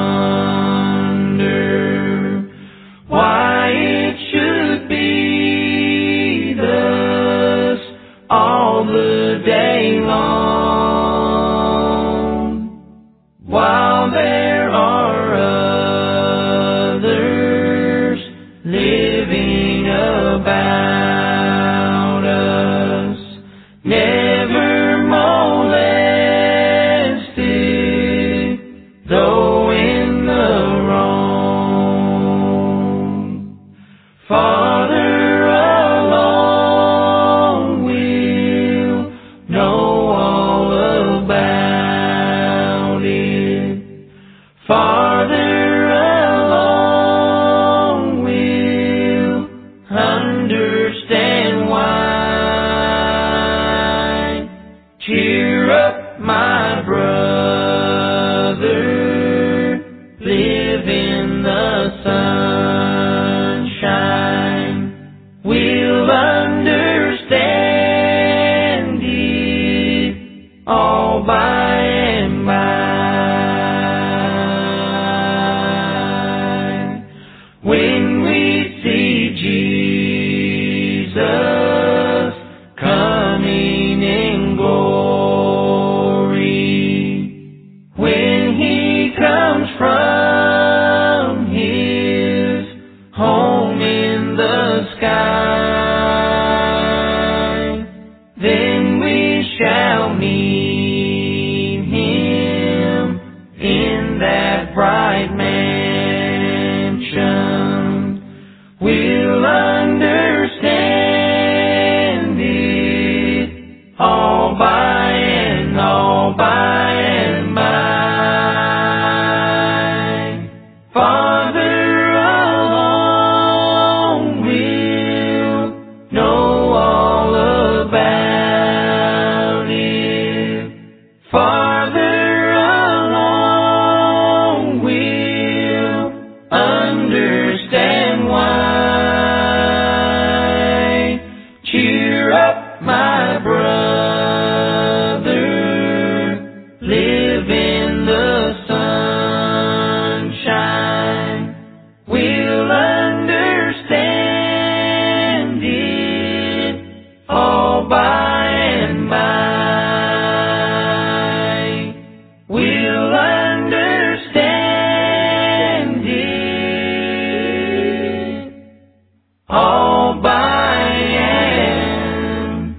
wonder why it should be thus all the day long, while there are others living about us, never molested, though in the wrong. Father alone will know all about it. Father alone will understand why. Cheer up, my brother, live in the sunshine. We'll understand it all by and by. When we see Jesus coming in glory, when he comes from his home in the sky, then we shall meet him in that bright mansion. We'll understand it all by and by. Father alone will know all about it. Father alone will understand why. Cheer up, my brother, live in the sunshine. We'll understand it all by and by. We'll understand it all by and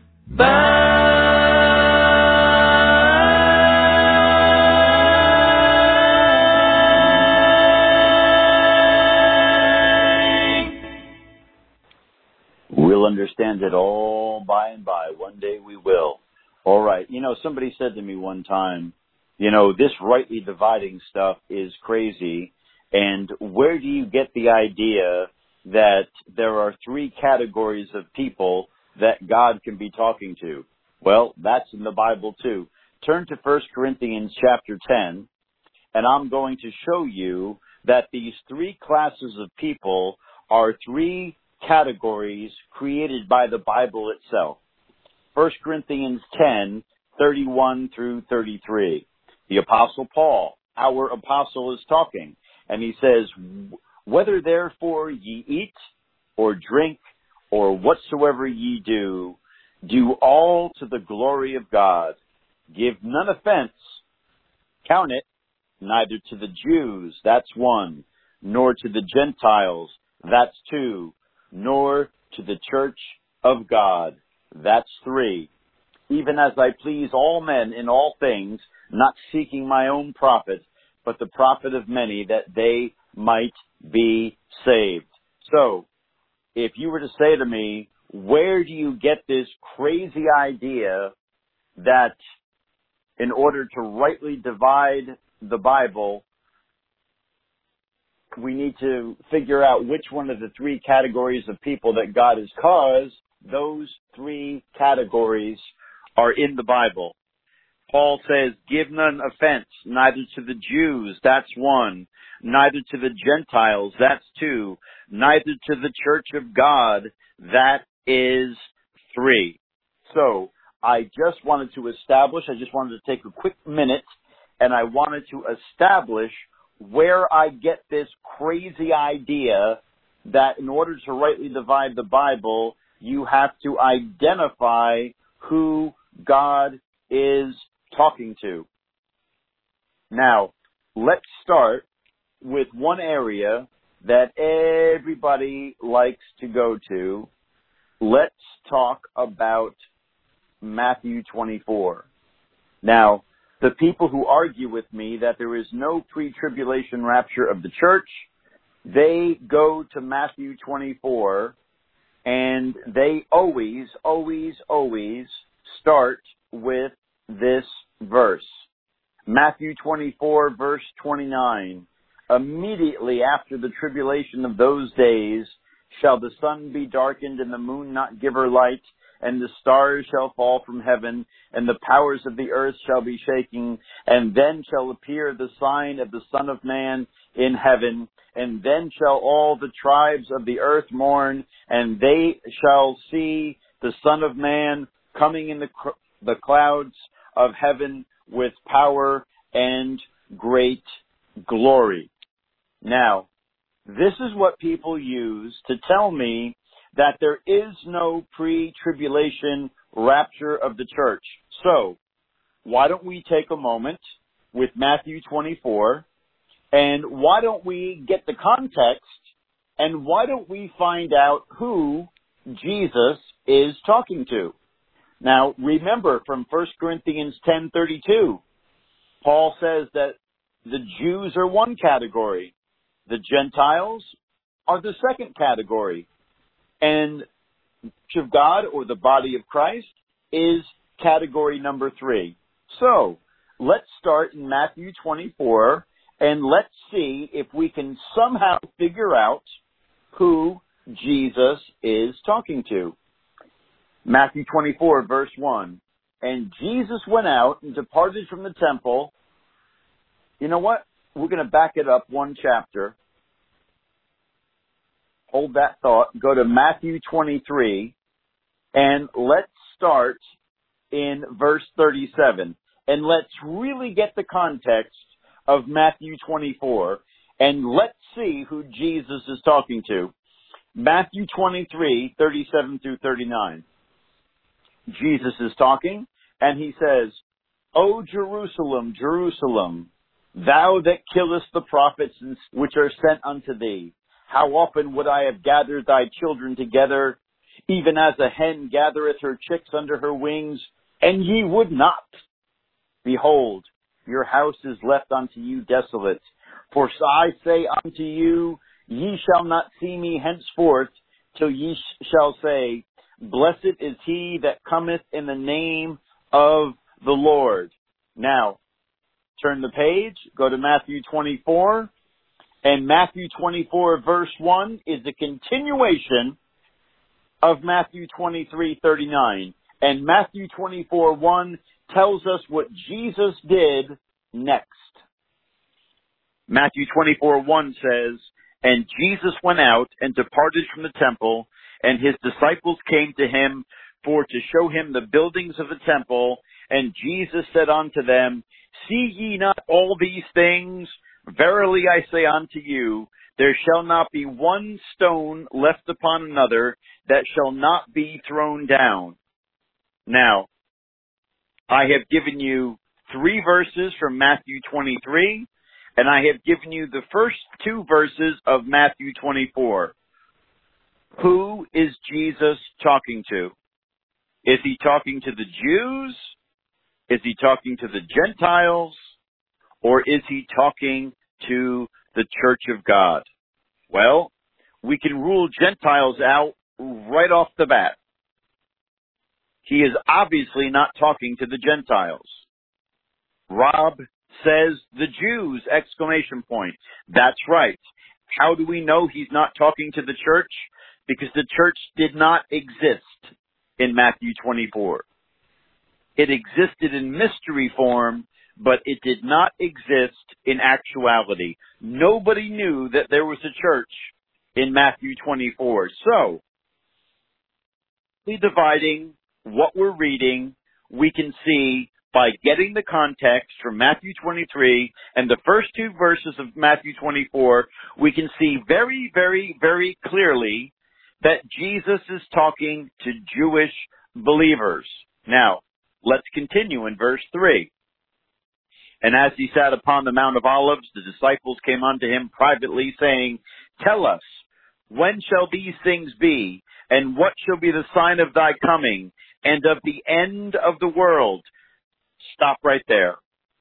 by. We'll understand it all by and by. One day we will. All right. Somebody said to me one time, this rightly dividing stuff is crazy. And where do you get the idea that there are three categories of people that God can be talking to? Well, that's in the Bible too. Turn to 1 Corinthians chapter 10, and I'm going to show you that these three classes of people are three categories created by the Bible itself. 1 Corinthians 10, 31 through 33. The Apostle Paul, our apostle, is talking, and he says, "Whether therefore ye eat or drink or whatsoever ye do, do all to the glory of God. Give none offense," count it, "neither to the Jews," that's one, "nor to the Gentiles," that's two, "nor to the church of God," that's three. "Even as I please all men in all things, not seeking my own profit, but the profit of many, that they might be saved." So, if you were to say to me, where do you get this crazy idea that in order to rightly divide the Bible, we need to figure out which one of the three categories of people that God has caused? Those three categories are in the Bible. Paul says, "Give none offense, neither to the Jews," that's one, "neither to the Gentiles," that's two, "neither to the church of God," that is three. So, I just wanted to take a quick minute, and I wanted to establish where I get this crazy idea that in order to rightly divide the Bible, you have to identify who God is talking to. Now, let's start with one area that everybody likes to go to. Let's talk about Matthew 24. Now, the people who argue with me that there is no pre-tribulation rapture of the church, they go to Matthew 24, and they always start with this verse. Matthew 24, verse 29. "Immediately after the tribulation of those days shall the sun be darkened and the moon not give her light, and the stars shall fall from heaven, and the powers of the earth shall be shaking, and then shall appear the sign of the Son of Man in heaven, and then shall all the tribes of the earth mourn, and they shall see the Son of Man coming in the clouds of heaven with power and great glory." Now, this is what people use to tell me that there is no pre-tribulation rapture of the church. So, why don't we take a moment with Matthew 24, and why don't we get the context, and why don't we find out who Jesus is talking to? Now, remember from 1 Corinthians 10:32, Paul says that the Jews are one category, the Gentiles are the second category, and the Church of God, or the body of Christ, is category number 3. So, let's start in Matthew 24, and let's see if we can somehow figure out who Jesus is talking to. Matthew 24, verse 1. "And Jesus went out and departed from the temple." You know what? We're going to back it up one chapter. Hold that thought. Go to Matthew 23, and let's start in verse 37. And let's really get the context of Matthew 24, and let's see who Jesus is talking to. Matthew 23, 37 through 39. Jesus is talking, and he says, "O Jerusalem, Jerusalem, thou that killest the prophets which are sent unto thee, how often would I have gathered thy children together, even as a hen gathereth her chicks under her wings, and ye would not. Behold, your house is left unto you desolate. For I say unto you, ye shall not see me henceforth, till ye shall say, Blessed is he that cometh in the name of the Lord. Now, turn the page, go to Matthew 24, and Matthew 24 verse 1 is a continuation of Matthew 23:39. And Matthew 24:1 tells us what Jesus did next. Matthew 24:1 says, "And Jesus went out and departed from the temple, and his disciples came to him for to show him the buildings of the temple. And Jesus said unto them, See ye not all these things? Verily I say unto you, there shall not be one stone left upon another that shall not be thrown down." Now, I have given you 3 verses from Matthew 23, and I have given you the first 2 verses of Matthew 24. Who is Jesus talking to? Is he talking to the Jews? Is he talking to the Gentiles? Or is he talking to the Church of God? Well, we can rule Gentiles out right off the bat. He is obviously not talking to the Gentiles. Rob says the Jews, exclamation point. That's right. How do we know he's not talking to the church? Because the church did not exist in Matthew 24. It existed in mystery form, but it did not exist in actuality. Nobody knew that there was a church in Matthew 24. So, dividing what we're reading, we can see by getting the context from Matthew 23 and the first 2 verses of Matthew 24, we can see very, very, very clearly that Jesus is talking to Jewish believers. Now, let's continue in verse 3. "And as he sat upon the Mount of Olives, the disciples came unto him privately, saying, Tell us, when shall these things be? And what shall be the sign of thy coming, and of the end of the world?" Stop right there.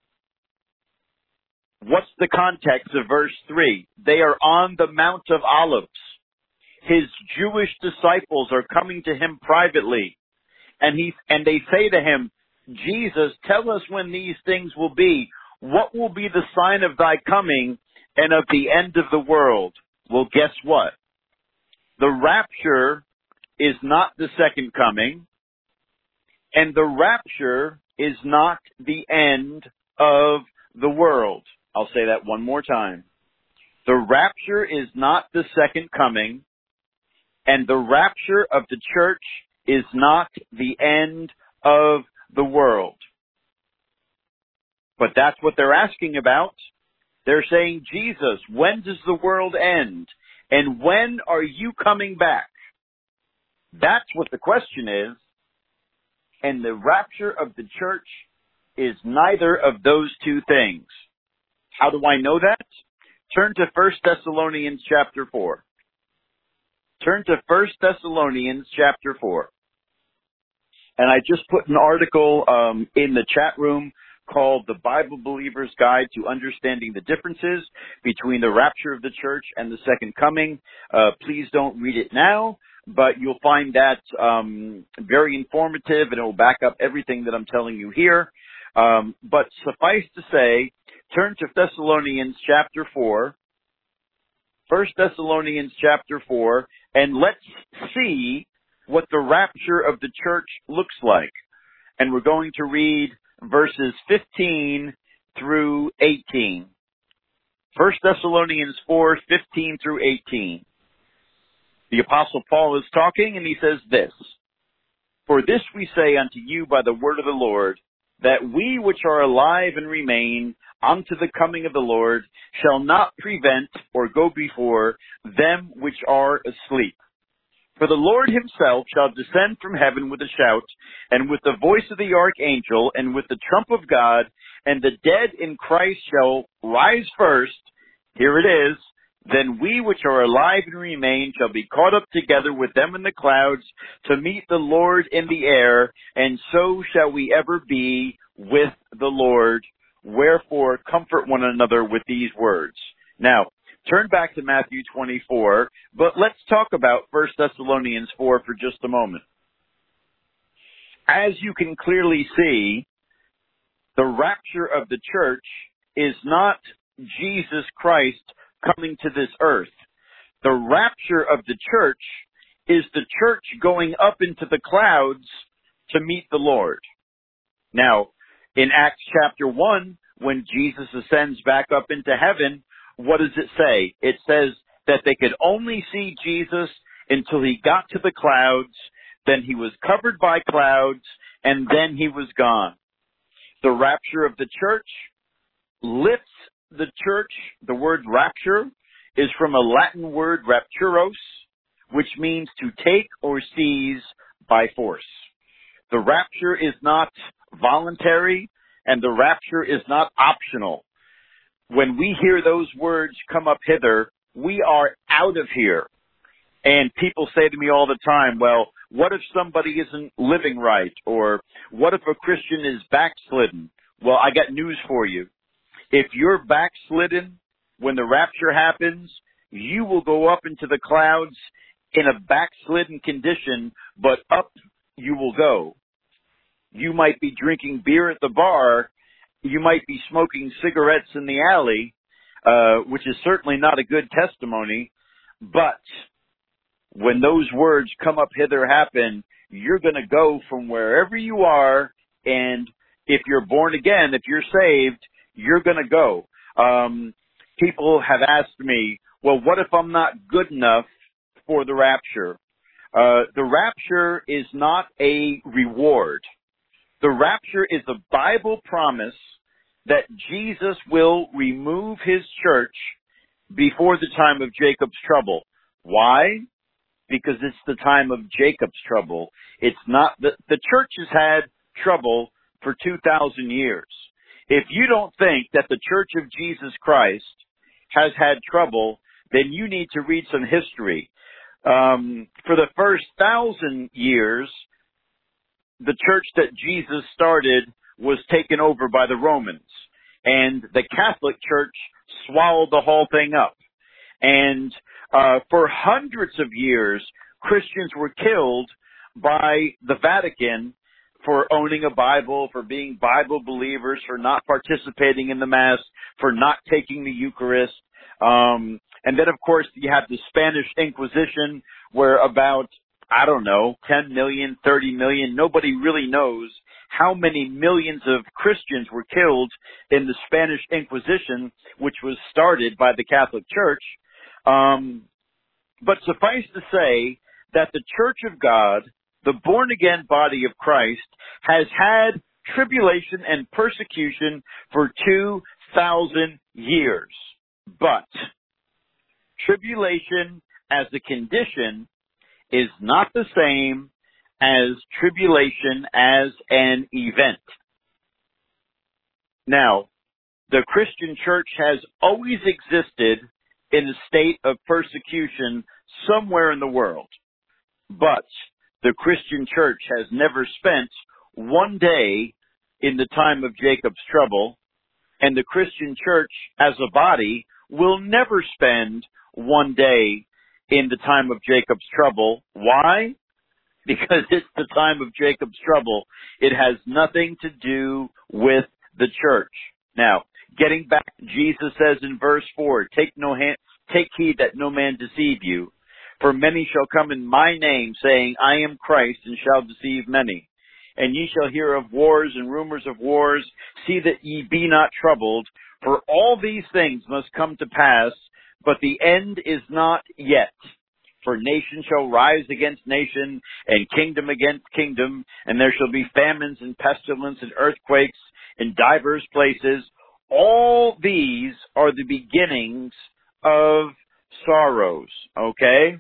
What's the context of verse 3? They are on the Mount of Olives. His Jewish disciples are coming to him privately. And they say to him, "Jesus, tell us when these things will be. What will be the sign of thy coming and of the end of the world?" Well, guess what? The rapture is not the second coming, and the rapture is not the end of the world. I'll say that one more time. The rapture is not the second coming, and the rapture of the church is not the end of the world. But that's what they're asking about. They're saying, "Jesus, when does the world end? And when are you coming back?" That's what the question is. And the rapture of the church is neither of those 2 things. How do I know that? Turn to 1 Thessalonians chapter 4. Turn to 1 Thessalonians chapter 4. And I just put an article in the chat room called The Bible Believer's Guide to Understanding the Differences Between the Rapture of the Church and the Second Coming. Please don't read it now, but you'll find that very informative, and it will back up everything that I'm telling you here. But suffice to say, turn to Thessalonians chapter 4, 1 Thessalonians chapter 4, and let's see what the rapture of the church looks like. And we're going to read verses 15 through 18. 1 Thessalonians 4, 15 through 18. The Apostle Paul is talking, and he says this, "For this we say unto you by the word of the Lord, that we which are alive and remain unto the coming of the Lord shall not prevent or go before them which are asleep. For the Lord himself shall descend from heaven with a shout, and with the voice of the archangel, and with the trump of God, and the dead in Christ shall rise first." Here it is. "Then we which are alive and remain shall be caught up together with them in the clouds to meet the Lord in the air, and so shall we ever be with the Lord. Wherefore comfort one another with these words." Now, turn back to Matthew 24, but let's talk about 1 Thessalonians 4 for just a moment. as you can clearly see, the rapture of the church is not Jesus Christ coming to this earth. The rapture of the church is the church going up into the clouds to meet the Lord. Now, in Acts chapter 1, when Jesus ascends back up into heaven, what does it say? It says that they could only see Jesus until he got to the clouds, then he was covered by clouds, and then he was gone. The rapture of the church lifts the church. The word rapture is from a Latin word rapturos, which means to take or seize by force. The rapture is not voluntary, and the rapture is not optional. When we hear those words come up hither, we are out of here. And people say to me all the time, well, what if somebody isn't living right? Or what if a Christian is backslidden? Well, I got news for you. If you're backslidden when the rapture happens, you will go up into the clouds in a backslidden condition, but up you will go. You might be drinking beer at the bar. You might be smoking cigarettes in the alley, which is certainly not a good testimony. But when those words come up hither happen, you're going to go from wherever you are, and if you're born again, if you're saved, you're going to go. People have asked me, well, what if I'm not good enough for the rapture? The rapture is not a reward. The rapture is a Bible promise that Jesus will remove his church before the time of Jacob's trouble. Why? Because it's the time of Jacob's trouble. It's not the church has had trouble for 2,000 years. If you don't think that the Church of Jesus Christ has had trouble, then you need to read some history. For the first 1,000 years, the church that Jesus started was taken over by the Romans, and the Catholic Church swallowed the whole thing up. And for hundreds of years, Christians were killed by the Vatican for owning a Bible, for being Bible believers, for not participating in the Mass, for not taking the Eucharist. And then, of course, you have the Spanish Inquisition, where about, 10 million, 30 million, nobody really knows how many millions of Christians were killed in the Spanish Inquisition, which was started by the Catholic Church. But suffice to say that the Church of God, the born-again body of Christ, has had tribulation and persecution for 2,000 years. But tribulation as a condition is not the same as tribulation as an event. Now, the Christian church has always existed in a state of persecution somewhere in the world. But the Christian church has never spent one day in the time of Jacob's trouble, and the Christian church as a body will never spend one day in the time of Jacob's trouble. Why? Because it's the time of Jacob's trouble. It has nothing to do with the church. Now, getting back, Jesus says in verse 4, take heed that no man deceive you. For many shall come in my name, saying, I am Christ, and shall deceive many. And ye shall hear of wars and rumors of wars. See that ye be not troubled, for all these things must come to pass, but the end is not yet. For nation shall rise against nation, and kingdom against kingdom, and there shall be famines and pestilence and earthquakes in divers places. All these are the beginnings of sorrows. Okay?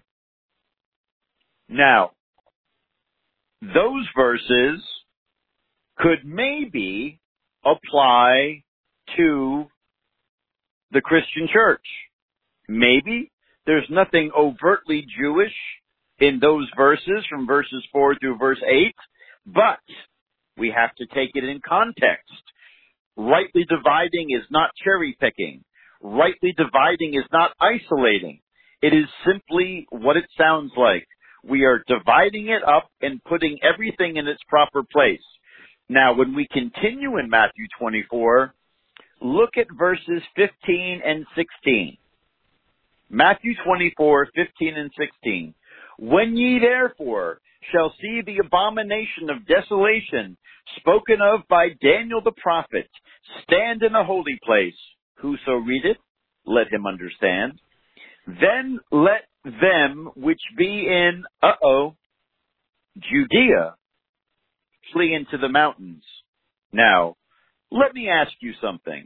Now, those verses could maybe apply to the Christian church. Maybe. There's nothing overtly Jewish in those verses from verses 4 through verse 8, but we have to take it in context. Rightly dividing is not cherry picking. Rightly dividing is not isolating. It is simply what it sounds like. We are dividing it up and putting everything in its proper place. Now, when we continue in Matthew 24, look at verses 15 and 16. Matthew 24, 15 and 16. When ye therefore shall see the abomination of desolation spoken of by Daniel the prophet stand in the holy place, whoso readeth, let him understand. Then let them which be in, Judea, flee into the mountains. Now, let me ask you something.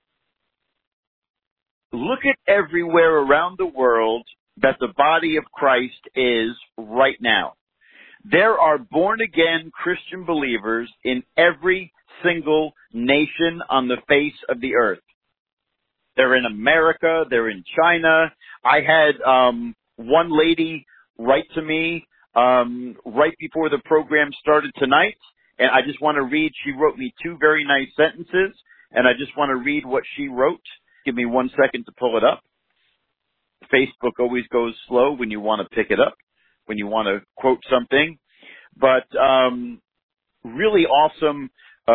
Look at everywhere around the world that the body of Christ is right now. There are born-again Christian believers in every single nation on the face of the earth. They're in America. They're in China. I had one lady write to me right before the program started tonight, and I just want to read. She wrote me 2 very nice sentences, and I just want to read what she wrote. Give me 1 second to pull it up. Facebook always goes slow when you want to pick it up, when you want to quote something. But really awesome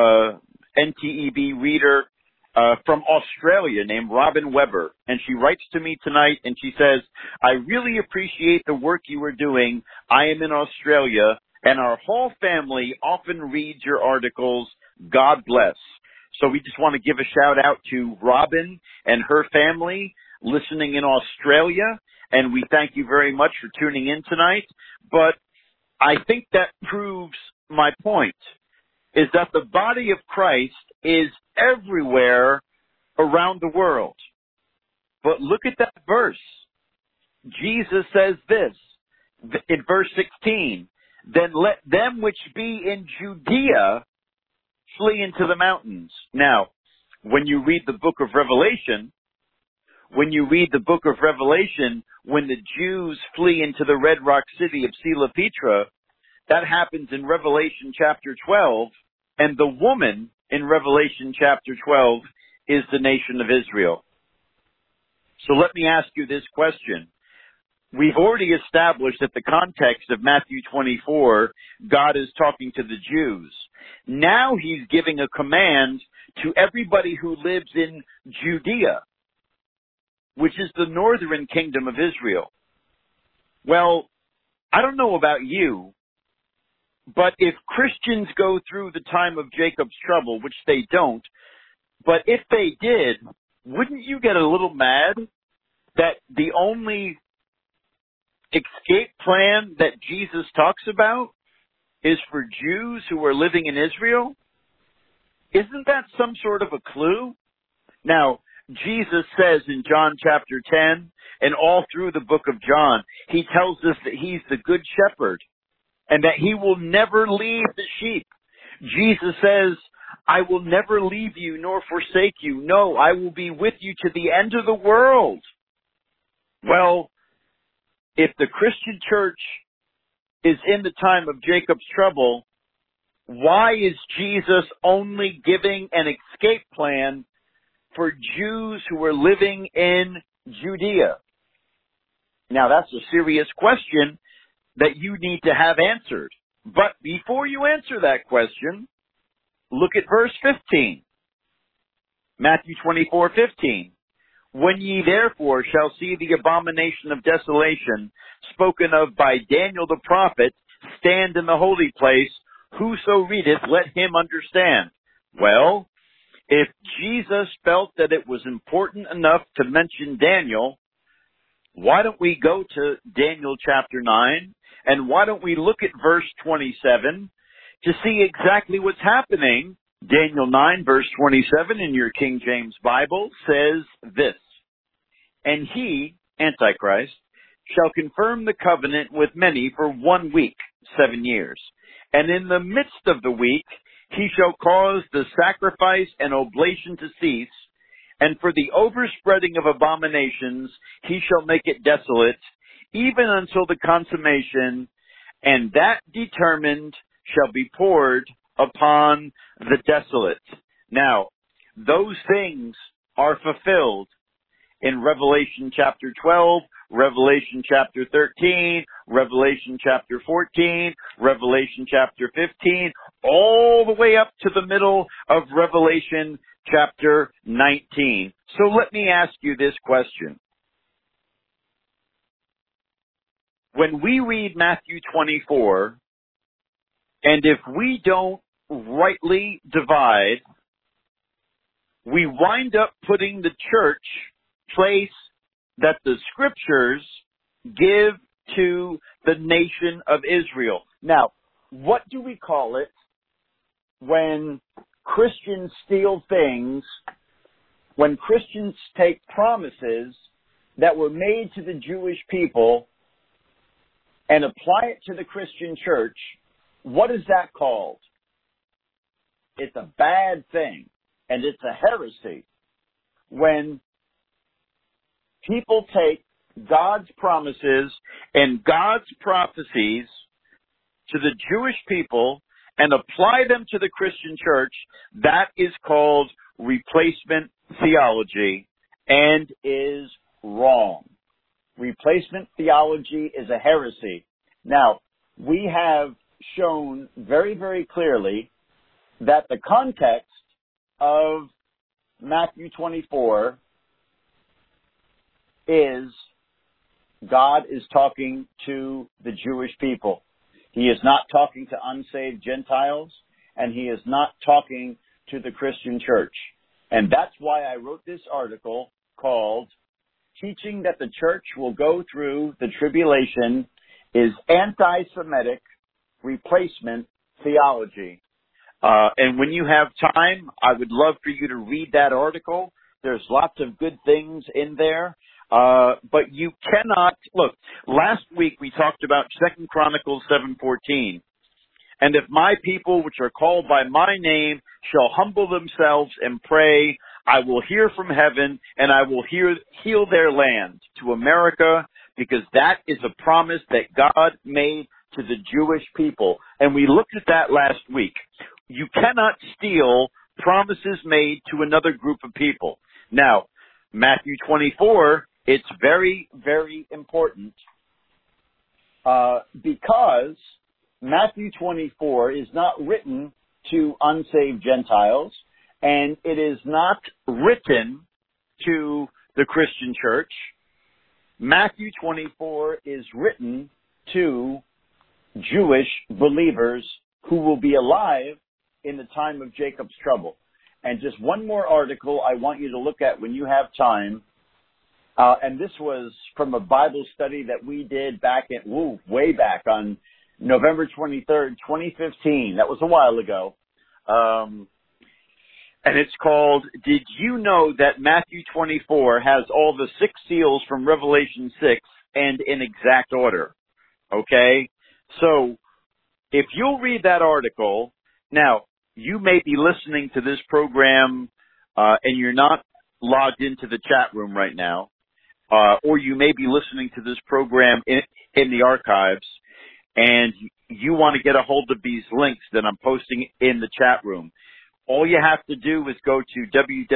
NTEB reader from Australia named Robin Weber. And she writes to me tonight and she says, I really appreciate the work you are doing. I am in Australia and our whole family often reads your articles. God bless. So we just want to give a shout out to Robin and her family listening in Australia. And we thank you very much for tuning in tonight. But I think that proves my point, is that the body of Christ is everywhere around the world. But look at that verse. Jesus says this in verse 16, then let them which be in Judea flee into the mountains. Now, when you read the book of Revelation, when the Jews flee into the Red Rock city of Sela Petra, that happens in Revelation chapter 12, and the woman in Revelation chapter 12 is the nation of Israel. So let me ask you this question. We've already established that the context of Matthew 24, God is talking to the Jews. Now he's giving a command to everybody who lives in Judea, which is the northern kingdom of Israel. Well, I don't know about you, but if Christians go through the time of Jacob's trouble, which they don't, but if they did, wouldn't you get a little mad that the only escape plan that Jesus talks about is for Jews who are living in Israel? Isn't that some sort of a clue? Now, Jesus says in John chapter 10 and all through the book of John, he tells us that he's the good shepherd and that he will never leave the sheep. Jesus says, I will never leave you nor forsake you. No, I will be with you to the end of the world. Well, if the Christian church is in the time of Jacob's trouble, why is Jesus only giving an escape plan for Jews who are living in Judea? Now, that's a serious question that you need to have answered. But before you answer that question, look at verse 15. Matthew 24:15. When ye therefore shall see the abomination of desolation spoken of by Daniel the prophet stand in the holy place, whoso readeth, let him understand. Well, if Jesus felt that it was important enough to mention Daniel, why don't we go to Daniel chapter 9, and why don't we look at verse 27 to see exactly what's happening? Daniel 9 verse 27 in your King James Bible says this, and he, Antichrist, shall confirm the covenant with many for 1 week, 7 years. And in the midst of the week, he shall cause the sacrifice and oblation to cease, and for the overspreading of abominations, he shall make it desolate, even until the consummation, and that determined shall be poured upon the desolate. Now, those things are fulfilled in Revelation chapter 12, Revelation chapter 13, Revelation chapter 14, Revelation chapter 15, all the way up to the middle of Revelation chapter 19. So let me ask you this question. When we read Matthew 24, and if we don't rightly divide, we wind up putting the church place that the scriptures give to the nation of Israel. Now, what do we call it when Christians steal things, when Christians take promises that were made to the Jewish people and apply it to the Christian church? What is that called? It's a bad thing, and it's a heresy when people take God's promises and God's prophecies to the Jewish people and apply them to the Christian church. That is called replacement theology and is wrong. Replacement theology is a heresy. Now, we have shown very, very clearly that the context of Matthew 24 is God is talking to the Jewish people. He is not talking to unsaved Gentiles, and he is not talking to the Christian church. And that's why I wrote this article called Teaching That the Church Will Go Through the Tribulation is Anti-Semitic Replacement Theology. And when you have time, I would love for you to read that article. There's lots of good things in there. But you cannot, look, last week we talked about 2 Chronicles 7:14. And if my people, which are called by my name, shall humble themselves and pray, I will hear from heaven and I will heal their land, to America, because that is a promise that God made to the Jewish people. And we looked at that last week. You cannot steal promises made to another group of people. Now, Matthew 24, it's very, very important because Matthew 24 is not written to unsaved Gentiles, and it is not written to the Christian church. Matthew 24 is written to Jewish believers who will be alive in the time of Jacob's trouble. And just one more article I want you to look at when you have time. And this was from a Bible study that we did back way back on November 23rd, 2015. That was a while ago. And it's called, Did You Know That Matthew 24 Has All the 6 Seals from Revelation 6 and in exact order? Okay? So, if you'll read that article, now, you may be listening to this program and you're not logged into the chat room right now, or you may be listening to this program in the archives, and you want to get a hold of these links that I'm posting in the chat room. All you have to do is go to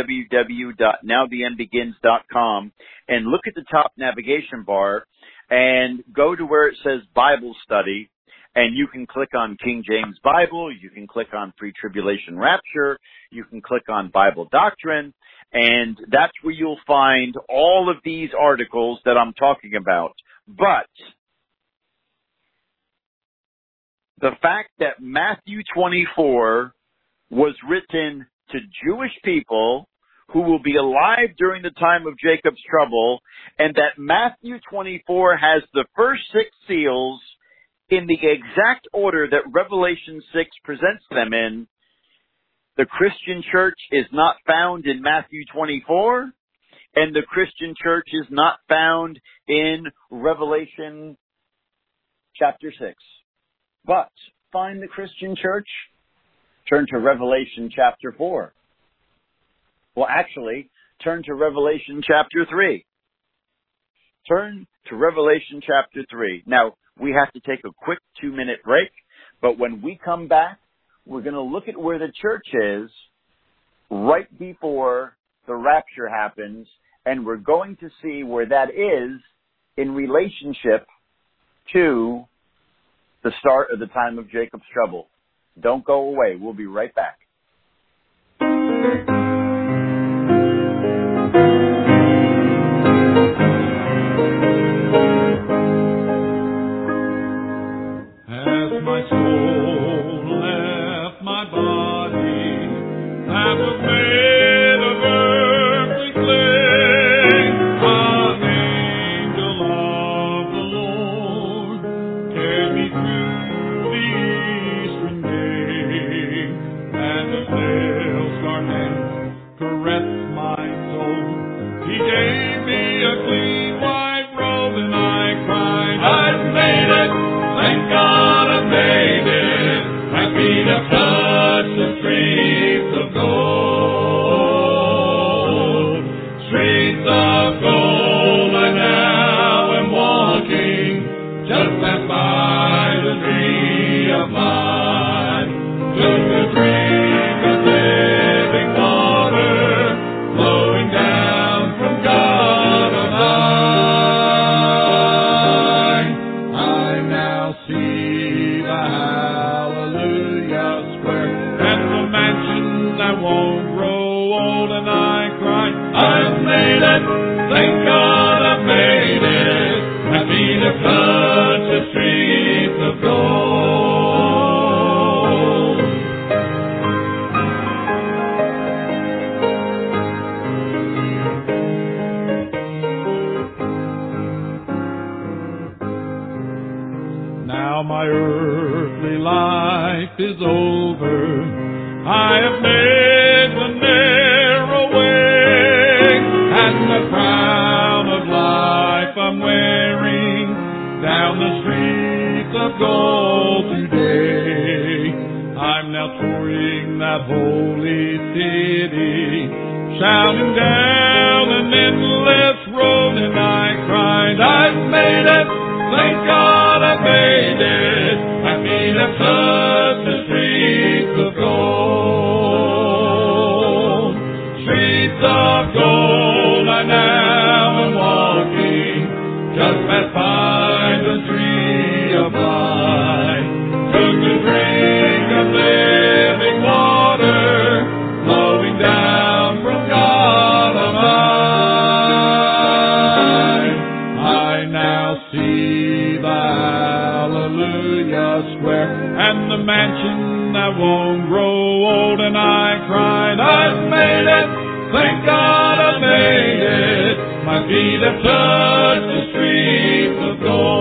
www.nowtheendbegins.com and look at the top navigation bar and go to where it says Bible Study, and you can click on King James Bible, you can click on Pre-Tribulation Rapture, you can click on Bible Doctrine, and that's where you'll find all of these articles that I'm talking about. But the fact that Matthew 24 was written to Jewish people who will be alive during the time of Jacob's trouble, and that Matthew 24 has the first 6 seals in the exact order that Revelation 6 presents them in, the Christian church is not found in Matthew 24, and the Christian church is not found in Revelation chapter 6. But find the Christian church, turn to Revelation chapter 4. Well, actually, turn to Revelation chapter 3. Turn to Revelation chapter 3. Now, we have to take a quick 2-minute break, but when we come back, we're going to look at where the church is right before the rapture happens, and we're going to see where that is in relationship to the start of the time of Jacob's trouble. Don't go away. We'll be right back. As my soul left my body, that was made of earthly clay, an angel of the Lord carried me through the eastern day, and his nail-scarred hand caressed my soul. He gave me a clean white robe, and I cried, I've made it! Thank God I made it. My feet have touched the streets of gold. Streets of gold I now am walking, just as by the tree of life. Took the drink of living water, flowing down from God on high. I now see the Hallelujah Square and the mansion that won't grow old, and I cry, I've made it, thank God I've made it. My feet have touched the streets of gold. Now my earthly life is over. I have made the narrow way, and the crown of life I'm wearing down the streets of gold today. I'm now touring that holy city, shouting down an endless road, and I cried, I've made it, thank God I made it. My feet have touched the streets of gold. Streets of gold I now am walking, just past by the tree of life. Took a drink of living water, flowing down from God on high. I now see the Hallelujah Square and the mansion that won't grow old, and I cried, I've made it, thank God I made it. My feet have touched the streets of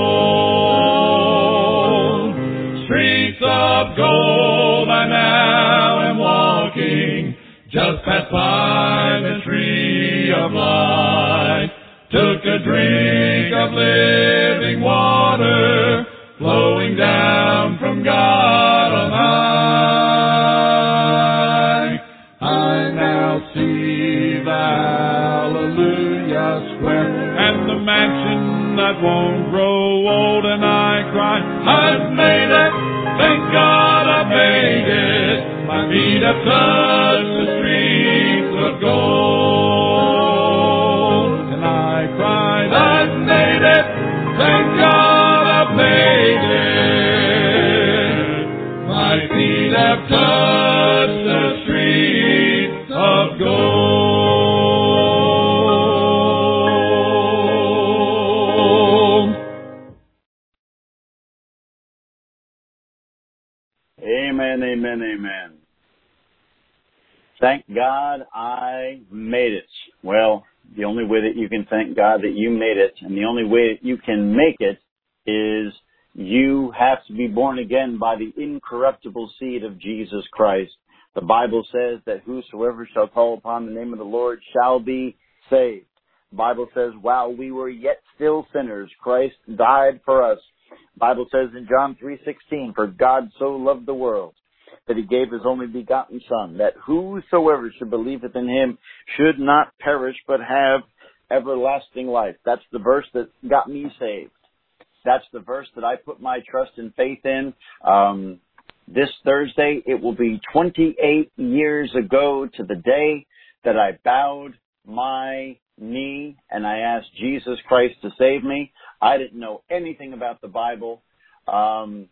gold. Streets of gold I now am walking, just past by the tree of life. Took a drink of living water, flowing down from God on high. I now see the Hallelujah Square and the mansion that won't grow old, and I cry, I've made it, thank God I made it. My feet have touched the streets of gold, and I cried, I've made it, thank God I've made it. My feet have touched the streets of gold. Amen, amen, amen. Thank God I made it. Well, the only way that you can thank God that you made it, and the only way that you can make it, is you have to be born again by the incorruptible seed of Jesus Christ. The Bible says that whosoever shall call upon the name of the Lord shall be saved. The Bible says, while we were yet still sinners, Christ died for us. The Bible says in John 3:16, for God so loved the world that he gave his only begotten Son, that whosoever should believeth in him should not perish but have everlasting life. That's the verse that got me saved. That's the verse that I put my trust and faith in. This Thursday, it will be 28 years ago to the day that I bowed my me and I asked Jesus Christ to save me. I didn't know anything about the Bible. And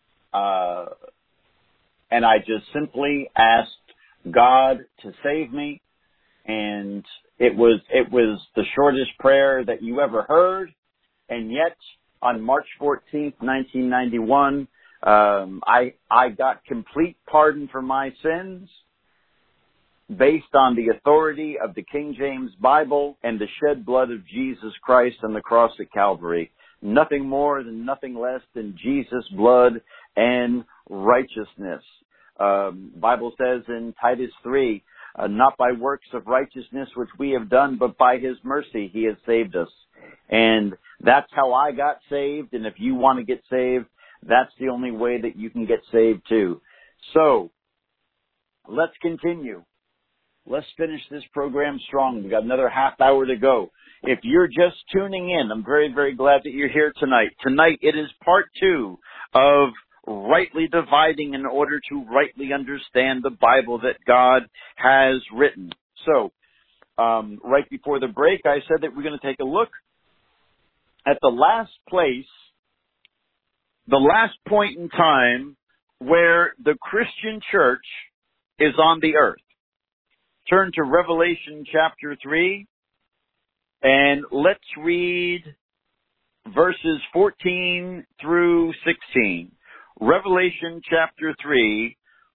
I just simply asked God to save me. And it was the shortest prayer that you ever heard. And yet, on March 14th, 1991, I got complete pardon for my sins based on the authority of the King James Bible and the shed blood of Jesus Christ on the cross at Calvary. Nothing more than nothing less than Jesus' blood and righteousness. Bible says in Titus 3, not by works of righteousness which we have done, but by His mercy He has saved us. And that's how I got saved. And if you want to get saved, that's the only way that you can get saved too. So, let's continue. Let's finish this program strong. We've got another half hour to go. If you're just tuning in, I'm very, very glad that you're here tonight. Tonight it is part 2 of rightly dividing in order to rightly understand the Bible that God has written. So, right before the break, I said that we're going to take a look at the last point in time where the Christian church is on the earth. Turn to Revelation chapter 3, and let's read verses 14 through 16. Revelation chapter 3,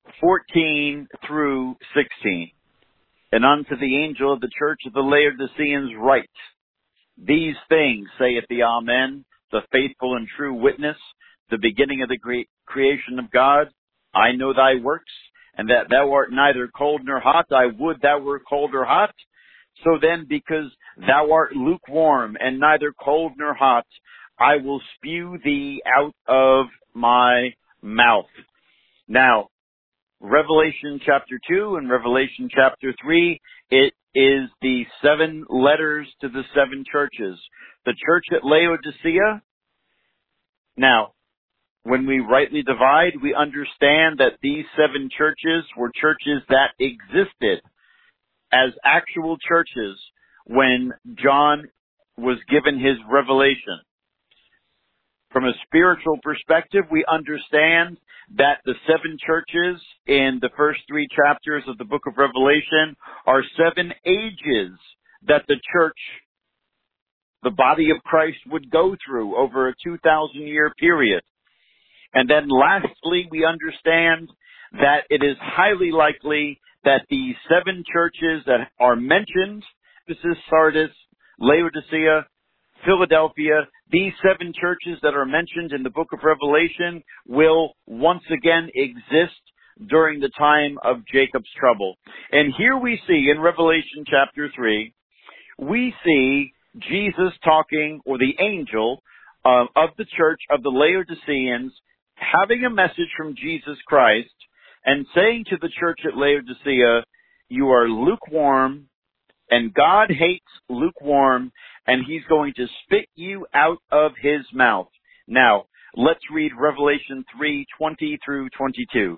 14 through 16. And unto the angel of the church of the Laodiceans write, These things saith the Amen, the faithful and true witness, the beginning of the creation of God. I know thy works, and that thou art neither cold nor hot. I would thou were cold or hot. So then, because thou art lukewarm and neither cold nor hot, I will spew thee out of my mouth. Now, Revelation chapter 2 and Revelation chapter 3, it is the 7 letters to the 7 churches. The church at Laodicea. Now, when we rightly divide, we understand that these 7 churches were churches that existed as actual churches when John was given his revelation. From a spiritual perspective, we understand that the 7 churches in the first 3 chapters of the book of Revelation are 7 ages that the church, the body of Christ, would go through over a 2,000-year period. And then lastly, we understand that it is highly likely that the 7 churches that are mentioned, Ephesus, Sardis, Laodicea, Philadelphia, these 7 churches that are mentioned in the book of Revelation will once again exist during the time of Jacob's trouble. And here we see in Revelation chapter 3, we see Jesus talking, or the angel of the church of the Laodiceans, having a message from Jesus Christ and saying to the church at Laodicea, you are lukewarm, and God hates lukewarm, and He's going to spit you out of His mouth. Now, let's read Revelation 3:20 through 22.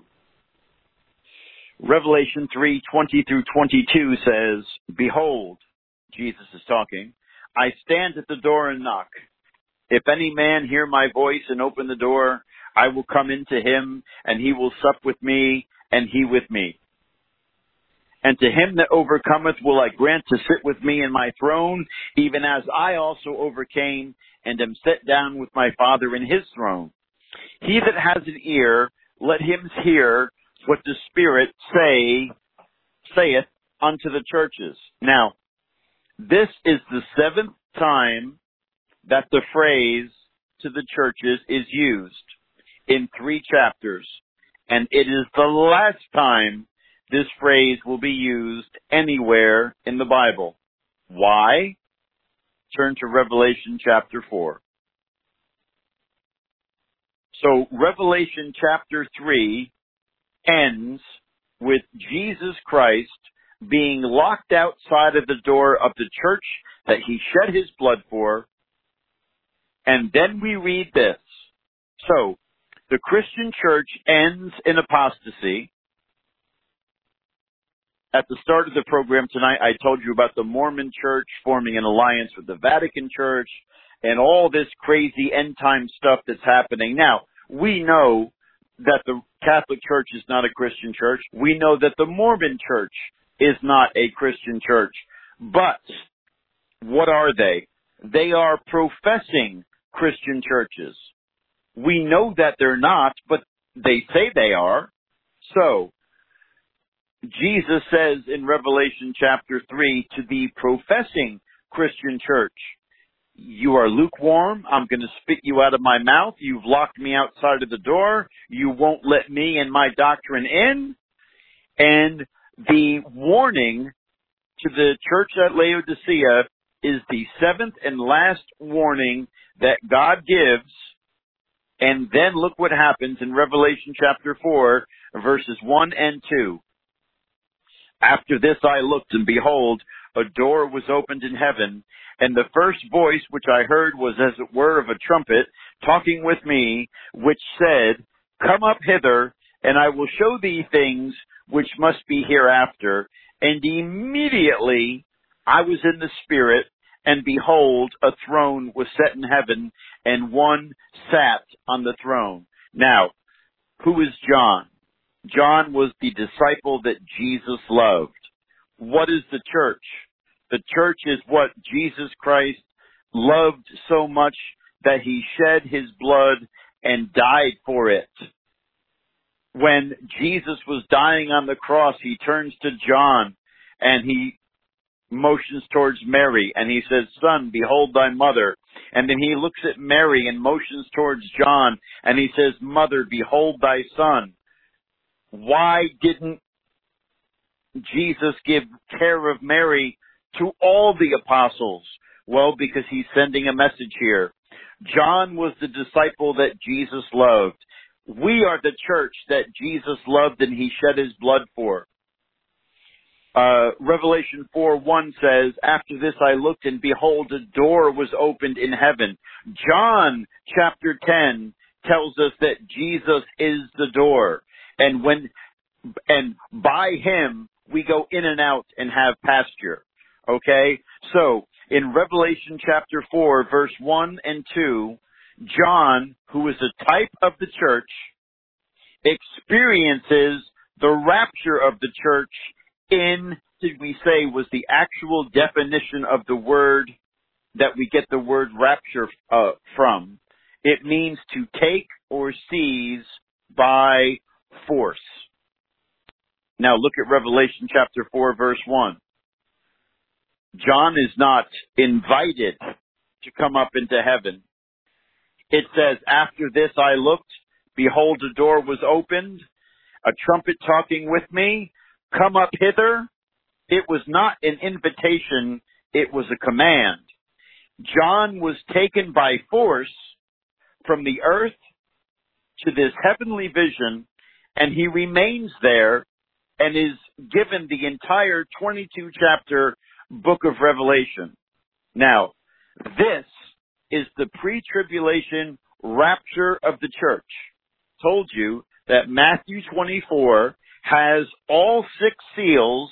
Revelation 3:20 through 22 says, Behold, Jesus is talking, I stand at the door and knock. If any man hear my voice and open the door, I will come into him, and he will sup with me, and he with me. And to him that overcometh will I grant to sit with me in my throne, even as I also overcame, and am set down with my Father in His throne. He that has an ear, let him hear what the Spirit saith unto the churches. Now, this is the 7th time that the phrase to the churches is used in 3 chapters. And it is the last time this phrase will be used anywhere in the Bible. Why? Turn to Revelation chapter 4. So Revelation chapter 3 ends with Jesus Christ being locked outside of the door of the church that He shed His blood for. And then we read this. So, the Christian church ends in apostasy, at the start of the program tonight, I told you about the Mormon Church forming an alliance with the Vatican Church and all this crazy end time stuff that's happening. Now, we know that the Catholic Church is not a Christian church. We know that the Mormon Church is not a Christian church. But what are they? They are professing Christian churches. We know that they're not, but they say they are. So, Jesus says in Revelation chapter 3 to the professing Christian church, you are lukewarm. I'm going to spit you out of my mouth. You've locked me outside of the door. You won't let me and my doctrine in. And the warning to the church at Laodicea is the seventh and last warning that God gives. And then look what happens in Revelation chapter 4, verses 1 and 2. After this I looked, and behold, a door was opened in heaven, and the first voice which I heard was as it were of a trumpet, talking with me, which said, Come up hither, and I will show thee things which must be hereafter. And immediately I was in the Spirit, and behold, a throne was set in heaven, and one sat on the throne. Now, who is John? John was the disciple that Jesus loved. What is the church? The church is what Jesus Christ loved so much that he shed his blood and died for it. When Jesus was dying on the cross, he turns to John and he motions towards Mary and he says, Son, behold thy mother. And then he looks at Mary and motions towards John and he says, Mother, behold thy son. Why didn't Jesus give care of Mary to all the apostles? Well, because he's sending a message here. John was the disciple that Jesus loved. We are the church that Jesus loved and he shed his blood for. Revelation 4:1 says, After this I looked, and behold, a door was opened in heaven. John chapter 10 tells us that Jesus is the door. And by him we go in and out and have pasture. Okay? So, in Revelation chapter 4, verse 1 and 2, John, who is a type of the church, experiences the rapture of the church did we say, was the actual definition of the word that we get the word rapture from. It means to take or seize by force. Now look at Revelation chapter 4, verse 1. John is not invited to come up into heaven. It says, After this I looked, behold, a door was opened, a trumpet talking with me, Come up hither. It was not an invitation, it was a command. John was taken by force from the earth to this heavenly vision, and he remains there and is given the entire 22 chapter book of Revelation. Now, this is the pre-tribulation rapture of the church. Told you that Matthew 24 has all 6 seals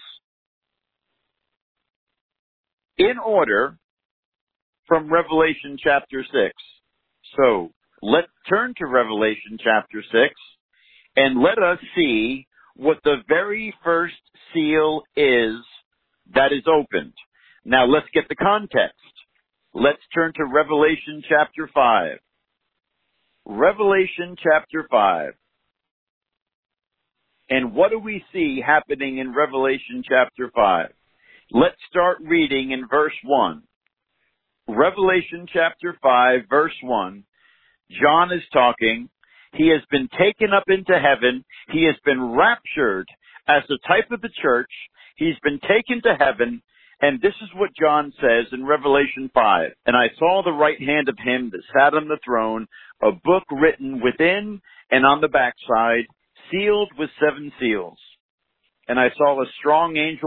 in order from Revelation chapter 6. So, let's turn to Revelation chapter 6 and let us see what the very first seal is that is opened. Now let's get the context. Let's turn to Revelation chapter 5. Revelation chapter 5. And what do we see happening in Revelation chapter 5? Let's start reading in verse 1. Revelation chapter 5, verse 1. John is talking. He has been taken up into heaven. He has been raptured as the type of the church. He's been taken to heaven. And this is what John says in Revelation 5. And I saw the right hand of him that sat on the throne, a book written within and on the backside, sealed with 7 seals. And I saw a strong angel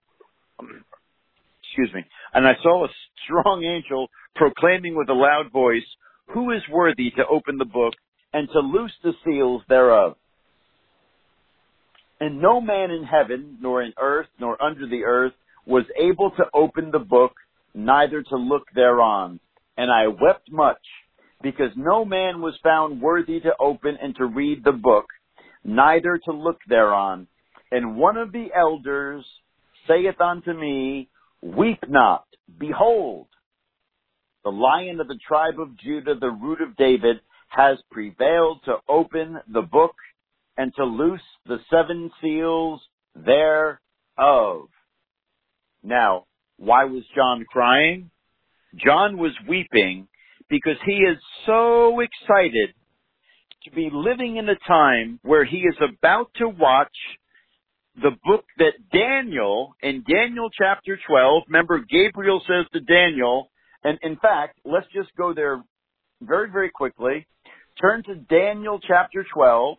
proclaiming with a loud voice, Who is worthy to open the book and to loose the seals thereof? And no man in heaven, nor in earth, nor under the earth, was able to open the book, neither to look thereon. And I wept much, because no man was found worthy to open and to read the book, neither to look thereon. And one of the elders saith unto me, Weep not, behold, the Lion of the tribe of Judah, the Root of David, has prevailed to open the book and to loose the 7 seals thereof. Now, why was John crying? John was weeping because he is so excited to be living in a time where he is about to watch the book that Daniel, in Daniel chapter 12, remember Gabriel says to Daniel, and in fact, let's just go there very, very quickly. Turn to Daniel chapter 12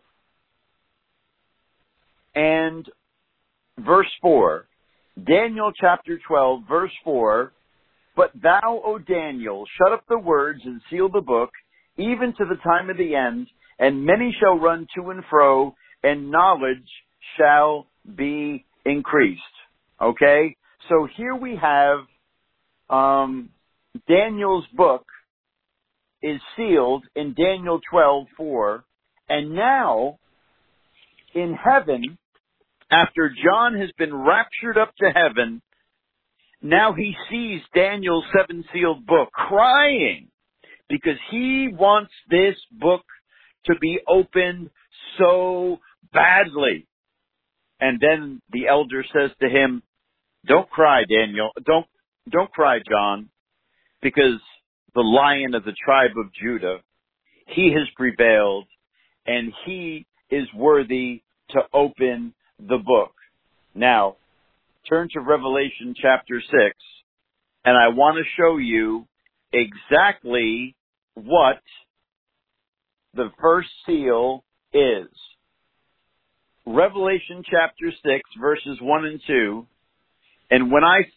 and verse 4. Daniel chapter 12, verse 4. But thou, O Daniel, shut up the words and seal the book, even to the time of the end, and many shall run to and fro, and knowledge shall be increased. Okay? So here we have Daniel's book is sealed in Daniel 12:4, and now in heaven, after John has been raptured up to heaven, now he sees Daniel's 7-sealed book crying because he wants this book to be opened so badly. And then the elder says to him, Don't cry, Daniel. Don't cry, John, because the Lion of the tribe of Judah, he has prevailed, and he is worthy to open the book. Now, turn to Revelation chapter 6, and I want to show you exactly what the first seal is. Revelation chapter 6, verses 1 and 2, and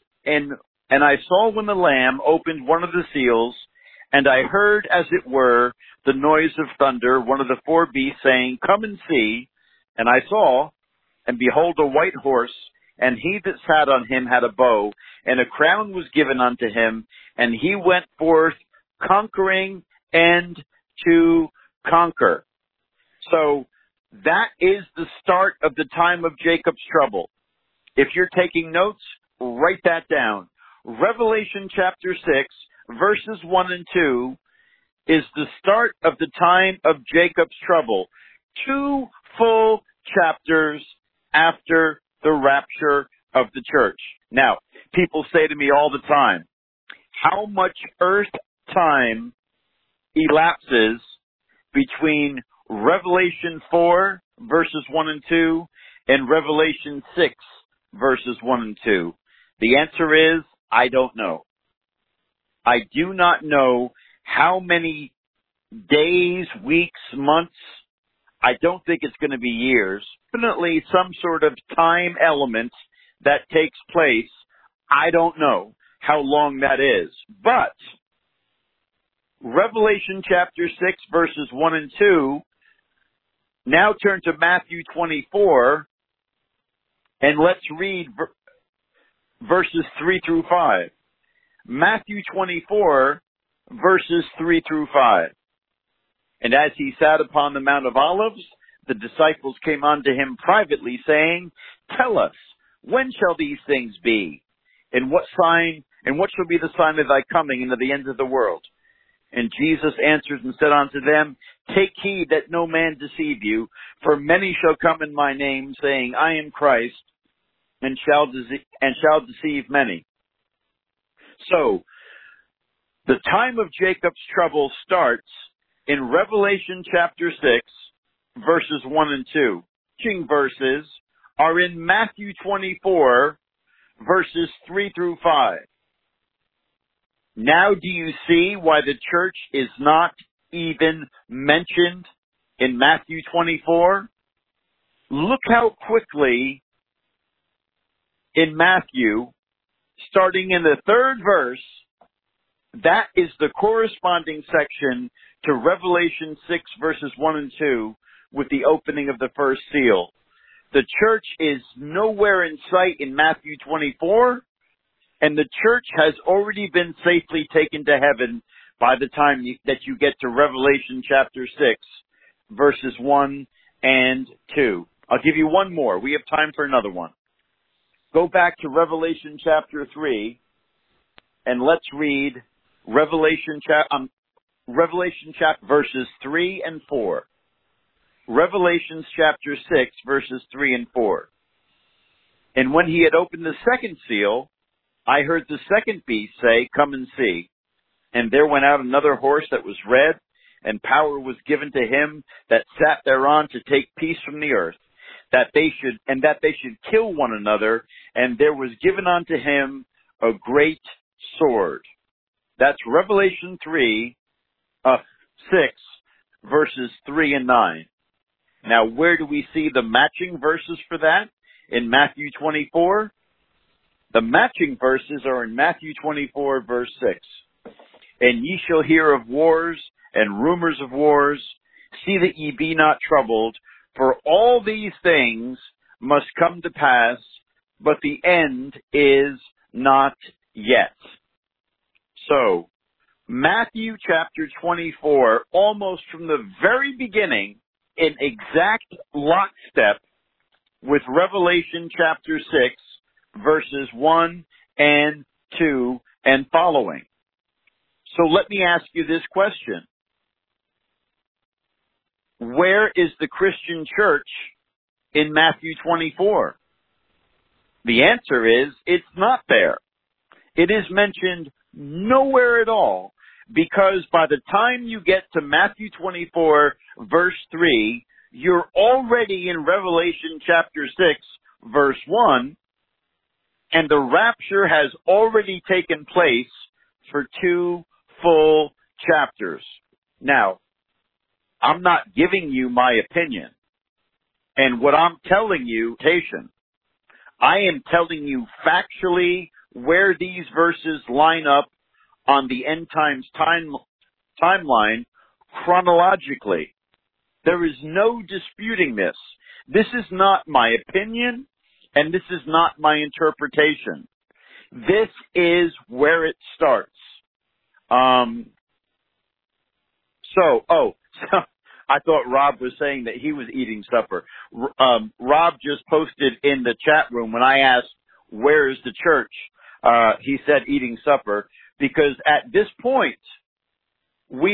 I saw when the Lamb opened one of the seals, and I heard, as it were, the noise of thunder, one of the 4 beasts saying, Come and see. And I saw, and behold, a white horse, and he that sat on him had a bow, and a crown was given unto him, and he went forth conquering and to conquer. So that is the start of the time of Jacob's trouble. If you're taking notes, write that down. Revelation chapter 6, verses 1 and 2 is the start of the time of Jacob's trouble. 2 full chapters after the rapture of the church. Now, people say to me all the time, how much earth time elapses between Revelation 4, verses 1 and 2, and Revelation 6, verses 1 and 2? The answer is, I don't know. I do not know how many days, weeks, months. I don't think it's going to be years. Definitely some sort of time element that takes place. I don't know how long that is. But Revelation chapter 6, verses 1 and 2, now turn to Matthew 24, and let's read verses 3 through 5. Matthew 24, verses 3 through 5. And as he sat upon the Mount of Olives, the disciples came unto him privately, saying, Tell us, when shall these things be? And what shall be the sign of thy coming into the end of the world? And Jesus answered and said unto them, Take heed that no man deceive you, for many shall come in my name, saying, I am Christ, and shall deceive many. So, the time of Jacob's trouble starts in Revelation chapter 6, verses 1 and 2. Teaching verses are in Matthew 24, verses 3 through 5. Now do you see why the church is not even mentioned in Matthew 24? Look how quickly in Matthew, starting in the 3rd verse, that is the corresponding section to Revelation 6 verses 1 and 2 with the opening of the first seal. The church is nowhere in sight in Matthew 24, and the church has already been safely taken to heaven by the time that you get to Revelation chapter 6, verses 1 and 2. I'll give you one more. We have time for another one. Go back to Revelation chapter 3, and let's read Revelation chapter verses 3 and 4. Revelation chapter 6, verses 3 and 4. And when he had opened the second seal, I heard the second beast say, "Come and see." And there went out another horse that was red, and power was given to him that sat thereon to take peace from the earth, that they should kill one another, and there was given unto him a great sword. That's Revelation 6, verses 3 and 9. Now, where do we see the matching verses for that? In Matthew 24? The matching verses are in Matthew 24, verse 6. And ye shall hear of wars and rumors of wars. See that ye be not troubled, for all these things must come to pass, but the end is not yet. So, Matthew chapter 24, almost from the very beginning, in exact lockstep with Revelation chapter 6, verses 1 and 2 and following. So let me ask you this question. Where is the Christian church in Matthew 24? The answer is, it's not there. It is mentioned nowhere at all, because by the time you get to Matthew 24, verse 3, you're already in Revelation chapter 6, verse 1, and the rapture has already taken place for 2 full chapters. Now, I'm not giving you my opinion. And what I'm telling you, I am telling you factually where these verses line up on the end times timeline chronologically. There is no disputing this. This is not my opinion, and this is not my interpretation. This is where it starts. So I thought Rob was saying that he was eating supper. Rob just posted in the chat room when I asked, where is the church? He said eating supper, because at this point, we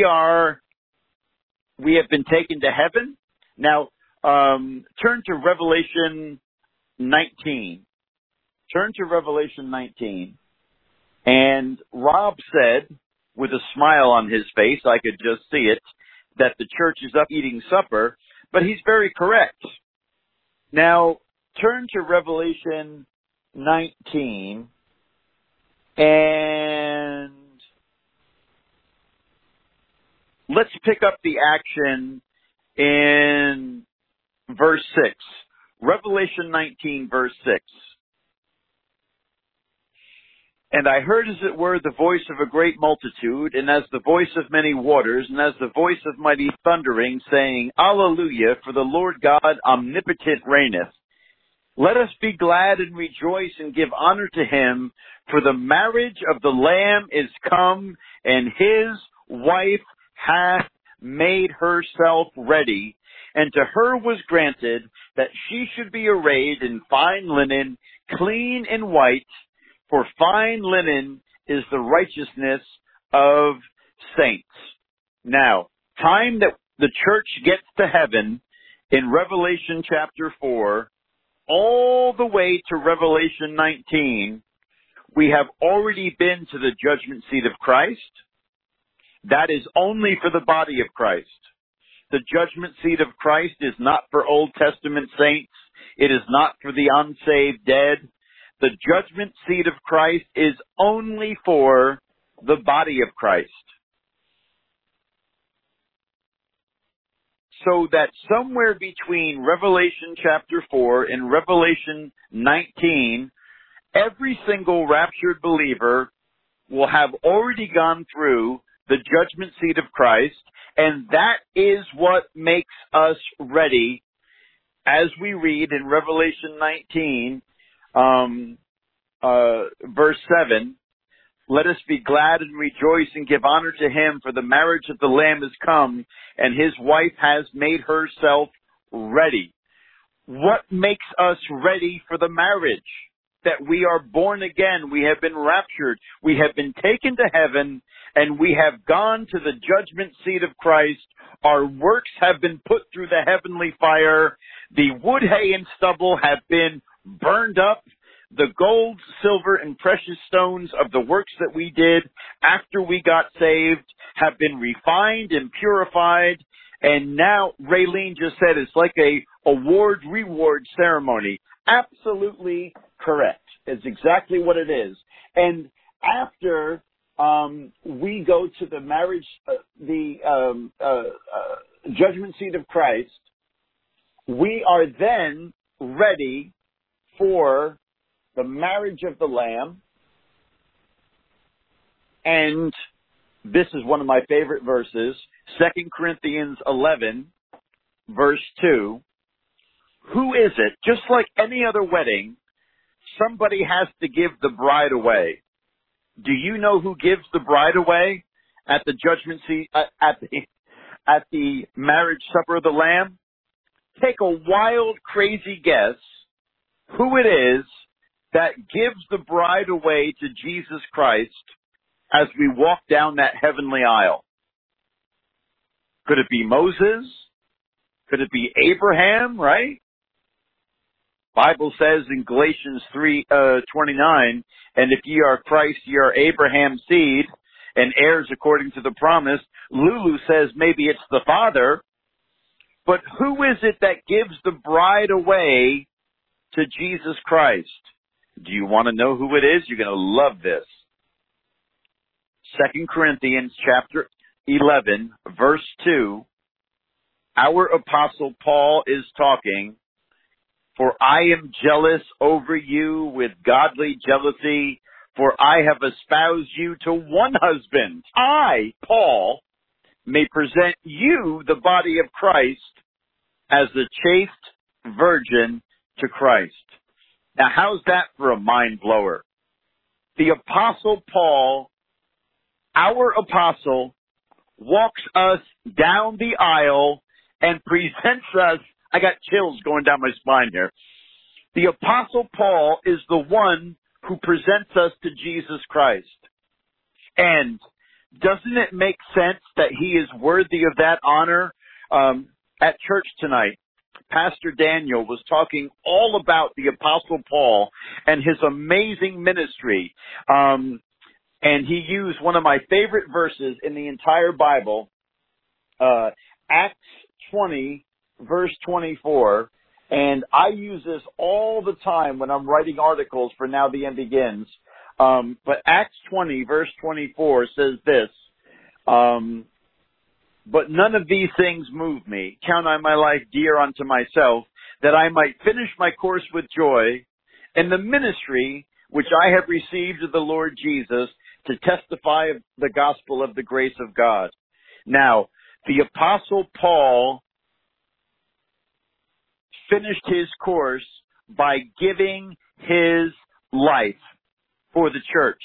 have been taken to heaven. Now, turn to Revelation 19. Turn to Revelation 19. And Rob said, with a smile on his face, I could just see it, that the church is up eating supper, but he's very correct. Now, turn to Revelation 19, and let's pick up the action in verse 6. Revelation 19, verse 6. And I heard, as it were, the voice of a great multitude, and as the voice of many waters, and as the voice of mighty thundering, saying, Alleluia, for the Lord God omnipotent reigneth. Let us be glad and rejoice and give honor to him, for the marriage of the Lamb is come, and his wife hath made herself ready, and to her was granted that she should be arrayed in fine linen, clean and white, for fine linen is the righteousness of saints. Now, time that the church gets to heaven in Revelation chapter 4, all the way to Revelation 19, we have already been to the judgment seat of Christ. That is only for the body of Christ. The judgment seat of Christ is not for Old Testament saints. It is not for the unsaved dead. The judgment seat of Christ is only for the body of Christ. So that somewhere between Revelation chapter 4 and Revelation 19, every single raptured believer will have already gone through the judgment seat of Christ, and that is what makes us ready as we read in Revelation 19, verse 7, let us be glad and rejoice and give honor to him, for the marriage of the Lamb is come, and his wife has made herself ready. What makes us ready for the marriage? That we are born again, we have been raptured, we have been taken to heaven, and we have gone to the judgment seat of Christ. Our works have been put through the heavenly fire. The wood, hay, and stubble have been burned up. The gold, silver, and precious stones of the works that we did after we got saved have been refined and purified. And now, Raylene just said it's like a award-reward ceremony. Absolutely correct. It's exactly what it is. And after we go to the marriage, judgment seat of Christ, we are then ready for the marriage of the Lamb. And this is one of my favorite verses, 2 Corinthians 11, verse 2. Who is it? Just like any other wedding, somebody has to give the bride away. Do you know who gives the bride away at the judgment seat, at the marriage supper of the Lamb? Take a wild, crazy guess who it is that gives the bride away to Jesus Christ as we walk down that heavenly aisle. Could it be Moses? Could it be Abraham, right? Bible says in Galatians 3:29, and if ye are Christ, ye are Abraham's seed and heirs according to the promise. Lulu says maybe it's the Father. But who is it that gives the bride away to Jesus Christ? Do you want to know who it is? You're going to love this. 2 Corinthians chapter 11, verse 2. Our apostle Paul is talking. For I am jealous over you with godly jealousy, for I have espoused you to one husband. I, Paul, may present you, the body of Christ, as the chaste virgin to Christ. Now, how's that for a mind blower? The apostle Paul, our apostle, walks us down the aisle and presents us. I got chills going down my spine here. The apostle Paul is the one who presents us to Jesus Christ. And doesn't it make sense that he is worthy of that honor? At church tonight, Pastor Daniel was talking all about the apostle Paul and his amazing ministry. And he used one of my favorite verses in the entire Bible, Acts 20, verse 24. And I use this all the time when I'm writing articles for Now the End Begins. But Acts 20, verse 24 says this, but none of these things move me. Count I my life dear unto myself, that I might finish my course with joy in the ministry which I have received of the Lord Jesus to testify of the gospel of the grace of God. Now, the apostle Paul finished his course by giving his life for the church.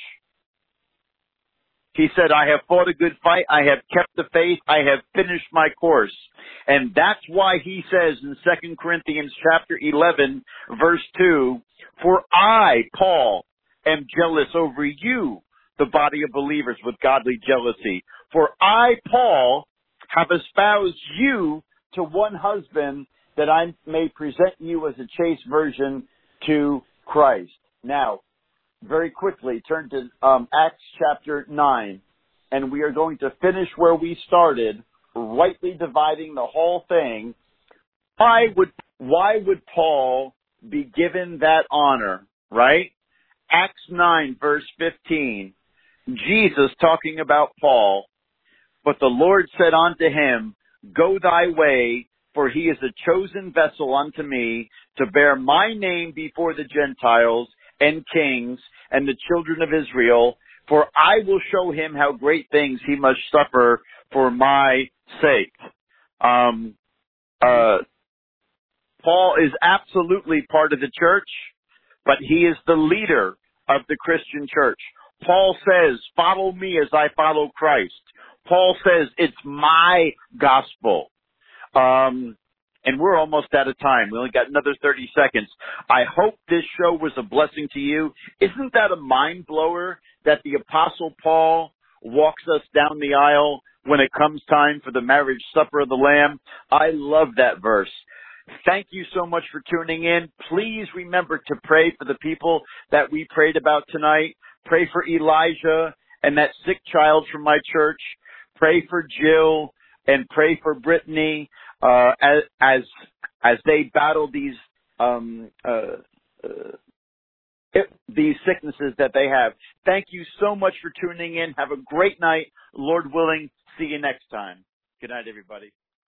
He said, I have fought a good fight. I have kept the faith. I have finished my course. And that's why he says in 2 Corinthians chapter 11, verse 2, for I, Paul, am jealous over you, the body of believers, with godly jealousy. For I, Paul, have espoused you to one husband, that I may present you as a chaste virgin to Christ. Now, very quickly, turn to Acts chapter 9, and we are going to finish where we started, rightly dividing the whole thing. Why would Paul be given that honor, right? Acts 9, verse 15, Jesus talking about Paul, but the Lord said unto him, go thy way, for he is a chosen vessel unto me to bear my name before the Gentiles and kings and the children of Israel, for I will show him how great things he must suffer for my sake. Paul Paul is absolutely part of the church, but he is the leader of the Christian church. Paul says, follow me as I follow Christ. Paul says, it's my gospel. And we're almost out of time. We only got another 30 seconds. I hope this show was a blessing to you. Isn't that a mind blower that the Apostle Paul walks us down the aisle when it comes time for the marriage supper of the Lamb? I love that verse. Thank you so much for tuning in. Please remember to pray for the people that we prayed about tonight. Pray for Elijah and that sick child from my church. Pray for Jill and pray for Brittany as they battle these sicknesses that they have. Thank you so much for tuning in. Have a great night. Lord willing, see you next time. Good night, everybody.